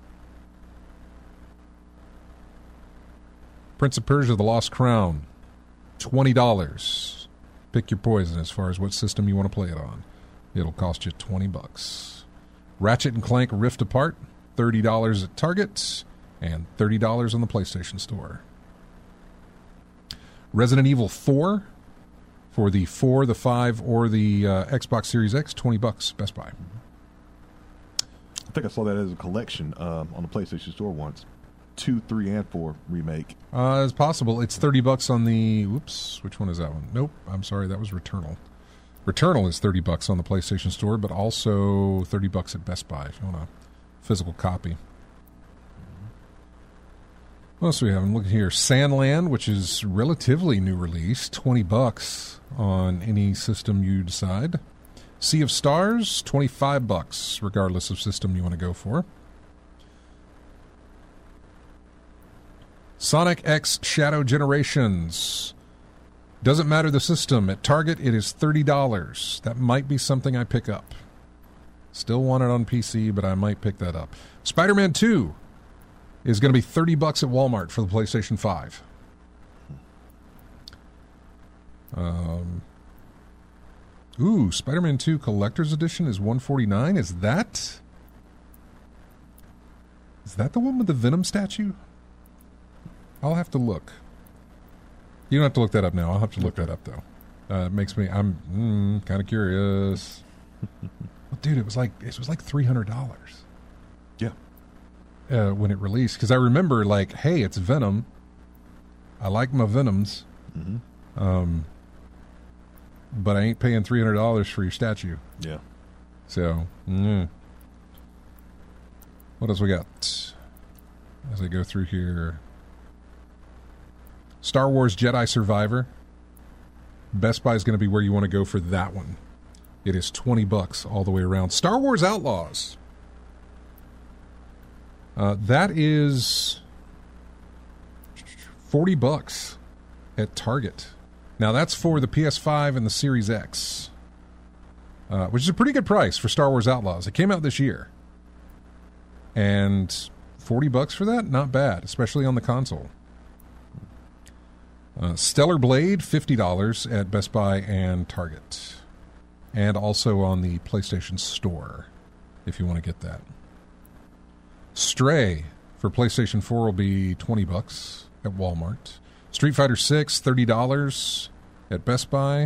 Speaker 1: Prince of Persia, The Lost Crown, $20. Pick your poison as far as what system you want to play it on. It'll cost you $20. Ratchet and Clank Rift Apart, $30 at Target. And $30 on the PlayStation Store. Resident Evil 4 for the 4, the 5, or the Xbox Series X, $20 Best Buy.
Speaker 2: I think I saw that as a collection on the PlayStation Store once. 2, 3, and 4 remake.
Speaker 1: It's possible. It's $30 on the... Whoops, which one is that one? Nope, I'm sorry, that was Returnal. Returnal is $30 on the PlayStation Store, but also $30 at Best Buy if you want a physical copy. What else do we have? I'm looking here. Sandland, which is relatively new release, $20 on any system you decide. Sea of Stars, $25, regardless of system you want to go for. Sonic X Shadow Generations. Doesn't matter the system. At Target, it is $30. That might be something I pick up. Still want it on PC, but I might pick that up. Spider-Man 2 is going to be $30 at Walmart for the PlayStation 5. Spider-Man 2 Collector's Edition is $149. Is that the one with the Venom statue? I'll have to look. You don't have to look that up now. I'll have to look that up, though. It makes me... I'm kind of curious. Dude, it was like $300.
Speaker 2: Yeah.
Speaker 1: When it released, because I remember, like, hey, it's Venom. I like my Venoms.
Speaker 2: Mm-hmm.
Speaker 1: But I ain't paying $300 for your statue.
Speaker 2: Yeah.
Speaker 1: So, what else we got? As I go through here, Star Wars Jedi Survivor. Best Buy is going to be where you want to go for that one. It is $20 all the way around. Star Wars Outlaws. That is $40 at Target. Now, that's for the PS5 and the Series X, which is a pretty good price for Star Wars Outlaws. It came out this year. And $40 for that? Not bad, especially on the console. Stellar Blade, $50 at Best Buy and Target. and also on the PlayStation Store, if you want to get that. Stray for PlayStation 4 will be $20 at Walmart. Street Fighter 6, $30 at Best Buy.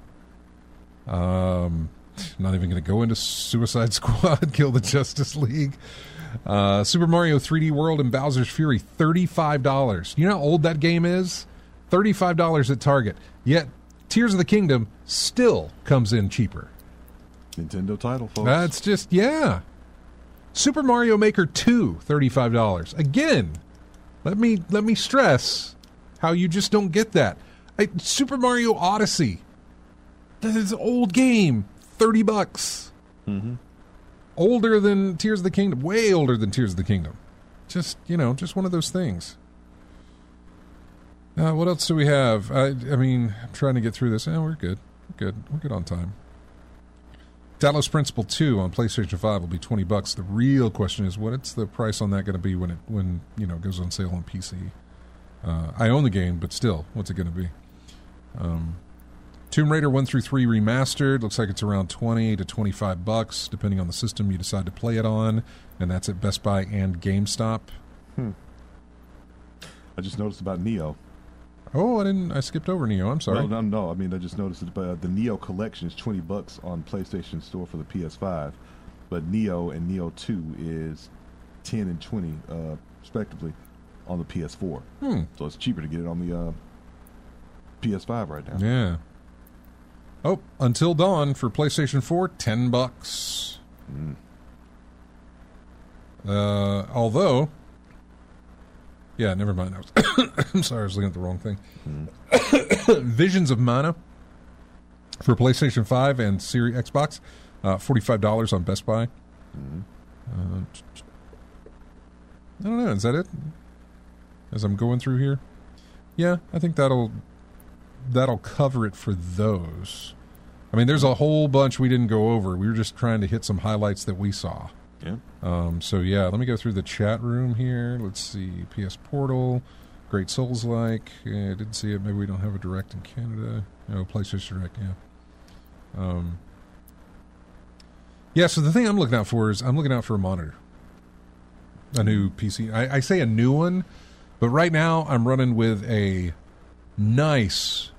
Speaker 1: Not even going to go into Suicide Squad, Kill the Justice League. Super Mario 3D World and Bowser's Fury, $35. You know how old that game is? $35 at Target. Yet, Tears of the Kingdom still comes in cheaper.
Speaker 2: Nintendo title, folks.
Speaker 1: That's just, yeah. Super Mario Maker 2, $35. Again, let me stress how you just don't get that. Super Mario Odyssey, that is an old game, $30.
Speaker 2: Mm-hmm.
Speaker 1: Older than Tears of the Kingdom, way older than Tears of the Kingdom. Just, just one of those things. What else do we have? I mean, I'm trying to get through this. We're good. We're good on time. Talos Principle 2 on PlayStation 5 will be $20. The real question is, what's the price on that going to be when it goes on sale on PC? I own the game, but still, what's it going to be? Tomb Raider 1 through 3 remastered looks like it's around $20 to $25, depending on the system you decide to play it on, and that's at Best Buy and GameStop.
Speaker 2: I just noticed about Neo.
Speaker 1: Oh, I skipped over Neo. I'm sorry.
Speaker 2: No. I mean, I just noticed that the Neo collection is $20 on PlayStation Store for the PS5, but Neo and Neo 2 is $10 and $20 respectively on the PS4. So it's cheaper to get it on the PS5 right now.
Speaker 1: Yeah. Oh, Until Dawn for PlayStation 4, $10. Although, yeah, never mind. I'm sorry, I was looking at the wrong thing. Visions of Mana for PlayStation 5 and Series Xbox, $45 on Best Buy. I don't know. Is that it? As I'm going through here, yeah, I think that'll cover it for those. I mean, there's a whole bunch we didn't go over. We were just trying to hit some highlights that we saw.
Speaker 2: Yeah.
Speaker 1: So yeah, let me go through the chat room here. Let's see. PS Portal, Great Souls-like. Yeah, I didn't see it. Maybe we don't have a Direct in Canada. No, PlayStation Direct. Yeah. Yeah. So the thing I'm looking out for is a monitor, a new PC. I say a new one, but right now I'm running with a nice.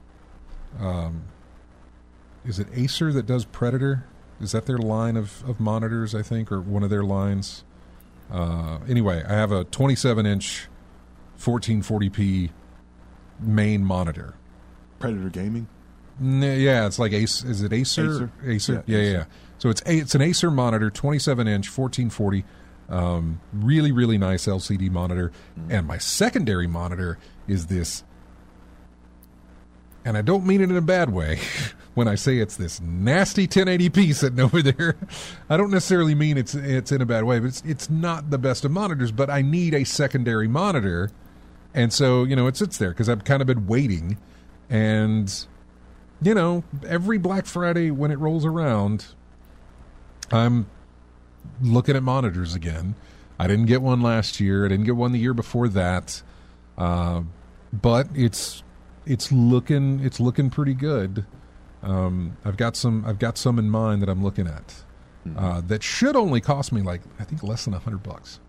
Speaker 1: Is it Acer that does Predator? Is that their line of monitors, I think, or one of their lines? Anyway, I have a 27-inch 1440p main monitor.
Speaker 2: Predator Gaming?
Speaker 1: Yeah, it's like Acer. Is it Acer? Acer? Yeah. So it's an Acer monitor, 27-inch, 1440. Really, really nice LCD monitor. And my secondary monitor is this, and I don't mean it in a bad way when I say it's this nasty 1080p sitting over there. I don't necessarily mean it's in a bad way, but it's not the best of monitors, but I need a secondary monitor. And so, it sits there because I've kind of been waiting. And, every Black Friday when it rolls around, I'm looking at monitors again. I didn't get one last year. I didn't get one the year before that. But it's looking pretty good. I've got some in mind that I'm looking at that should only cost me I think less than $100.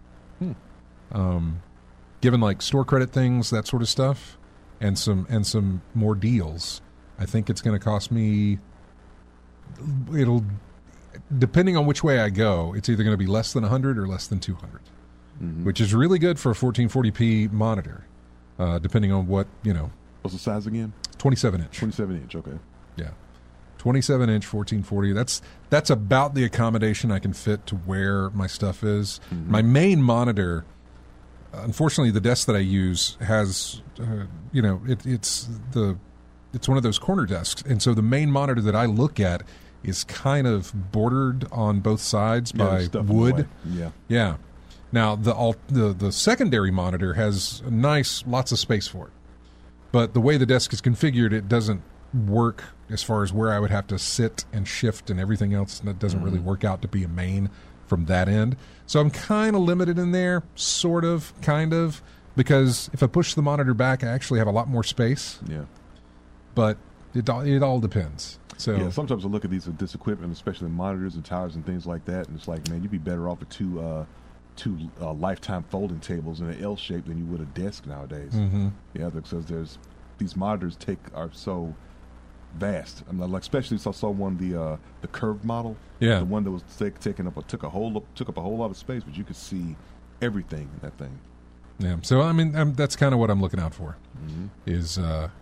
Speaker 1: Given like store credit things, that sort of stuff, and some more deals, I think it's going to cost me. It'll, depending on which way I go, it's either going to be less than 100 or less than 200, which is really good for a 1440p monitor, depending on what
Speaker 2: What's the size again?
Speaker 1: 27-inch.
Speaker 2: 27-inch, okay.
Speaker 1: Yeah. 27-inch, 1440. That's about the accommodation I can fit to where my stuff is. My main monitor, unfortunately, the desk that I use has, it's one of those corner desks. And so the main monitor that I look at is kind of bordered on both sides by wood. Yeah. Now, the secondary monitor has lots of space for it. But the way the desk is configured, it doesn't work as far as where I would have to sit and shift and everything else. And it doesn't really work out to be a main from that end. So I'm kind of limited in there, sort of, kind of, because if I push the monitor back, I actually have a lot more space.
Speaker 2: Yeah.
Speaker 1: But it all depends. So
Speaker 2: yeah, sometimes I look at this equipment, especially monitors and towers and things like that, and it's like, man, you'd be better off with two lifetime folding tables in an L shape than you would a desk nowadays.
Speaker 1: Mm-hmm.
Speaker 2: Yeah, because these monitors are so vast. I mean, like especially I saw one the curved model.
Speaker 1: Yeah,
Speaker 2: the one that was took up a whole lot of space, but you could see everything in that thing.
Speaker 1: Yeah. So I mean, that's kind of what I'm looking out for.
Speaker 2: Mm-hmm.
Speaker 1: Is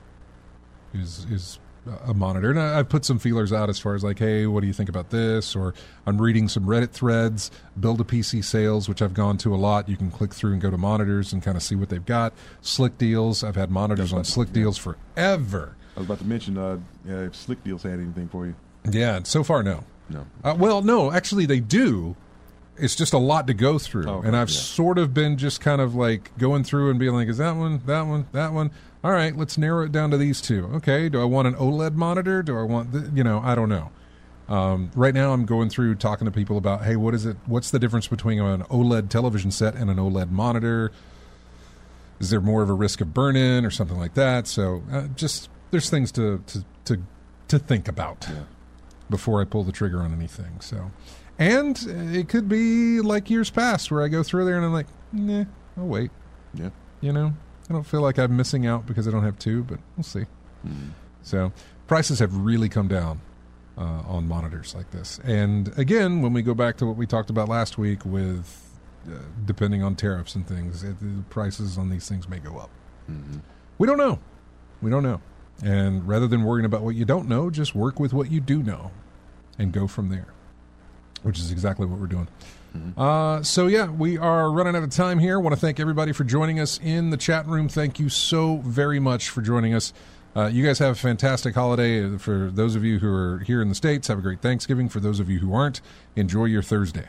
Speaker 1: a monitor, and I've put some feelers out as far as like, hey, what do you think about this? Or I'm reading some Reddit threads, Build a PC sales, which I've gone to a lot. You can click through and go to monitors and kind of see what they've got. Slick Deals, I've had monitors on Slick Deals forever.
Speaker 2: I was about to mention if Slick Deals had anything for you.
Speaker 1: Yeah, so far no.
Speaker 2: No.
Speaker 1: Well, no, actually they do. It's just a lot to go through, and I've sort of been just kind of like going through and being like, is that one, that one, that one? All right, let's narrow it down to these two. Okay, do I want an OLED monitor? Do I want, I don't know. Right now I'm going through talking to people about, hey, what's the difference between an OLED television set and an OLED monitor? Is there more of a risk of burn-in or something like that? So just there's things to think about before I pull the trigger on anything. So, and it could be like years past where I go through there and I'm like, nah, I'll wait.
Speaker 2: Yeah.
Speaker 1: I don't feel like I'm missing out because I don't have two, but we'll see.
Speaker 2: Mm-hmm.
Speaker 1: So prices have really come down on monitors like this. And again, when we go back to what we talked about last week with depending on tariffs and things, the prices on these things may go up.
Speaker 2: Mm-hmm.
Speaker 1: We don't know. And rather than worrying about what you don't know, just work with what you do know and go from there, which is exactly what we're doing.
Speaker 2: Mm-hmm.
Speaker 1: So yeah, we are running out of time here. I want to thank everybody for joining us in the chat room. Thank you so very much for joining us. You guys have a fantastic holiday. For those of you who are here in the States, have a great Thanksgiving. For those of you who aren't, enjoy your Thursday.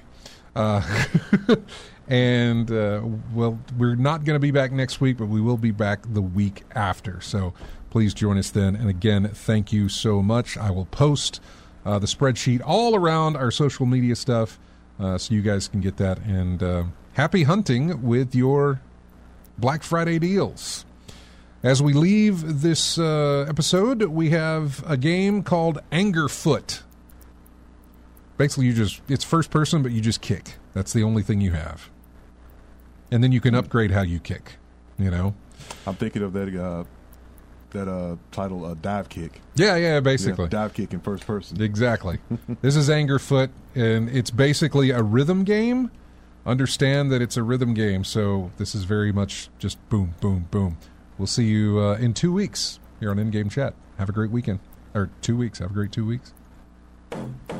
Speaker 1: And well, we're not going to be back next week, but we will be back the week after. So please join us then. And again, thank you so much. I will post the spreadsheet all around our social media stuff. So you guys can get that. And happy hunting with your Black Friday deals. As we leave this episode, we have a game called Angerfoot. Basically, it's first person, but you just kick. That's the only thing you have. And then you can upgrade how you kick, I'm
Speaker 2: thinking of that title, Dive Kick.
Speaker 1: Yeah, basically.
Speaker 2: Yeah, dive kick in first person.
Speaker 1: Exactly. This is Angerfoot, and it's basically a rhythm game. Understand that it's a rhythm game, so this is very much just boom, boom, boom. We'll see you in 2 weeks here on In-Game Chat. Have a great weekend. Or 2 weeks. Have a great 2 weeks.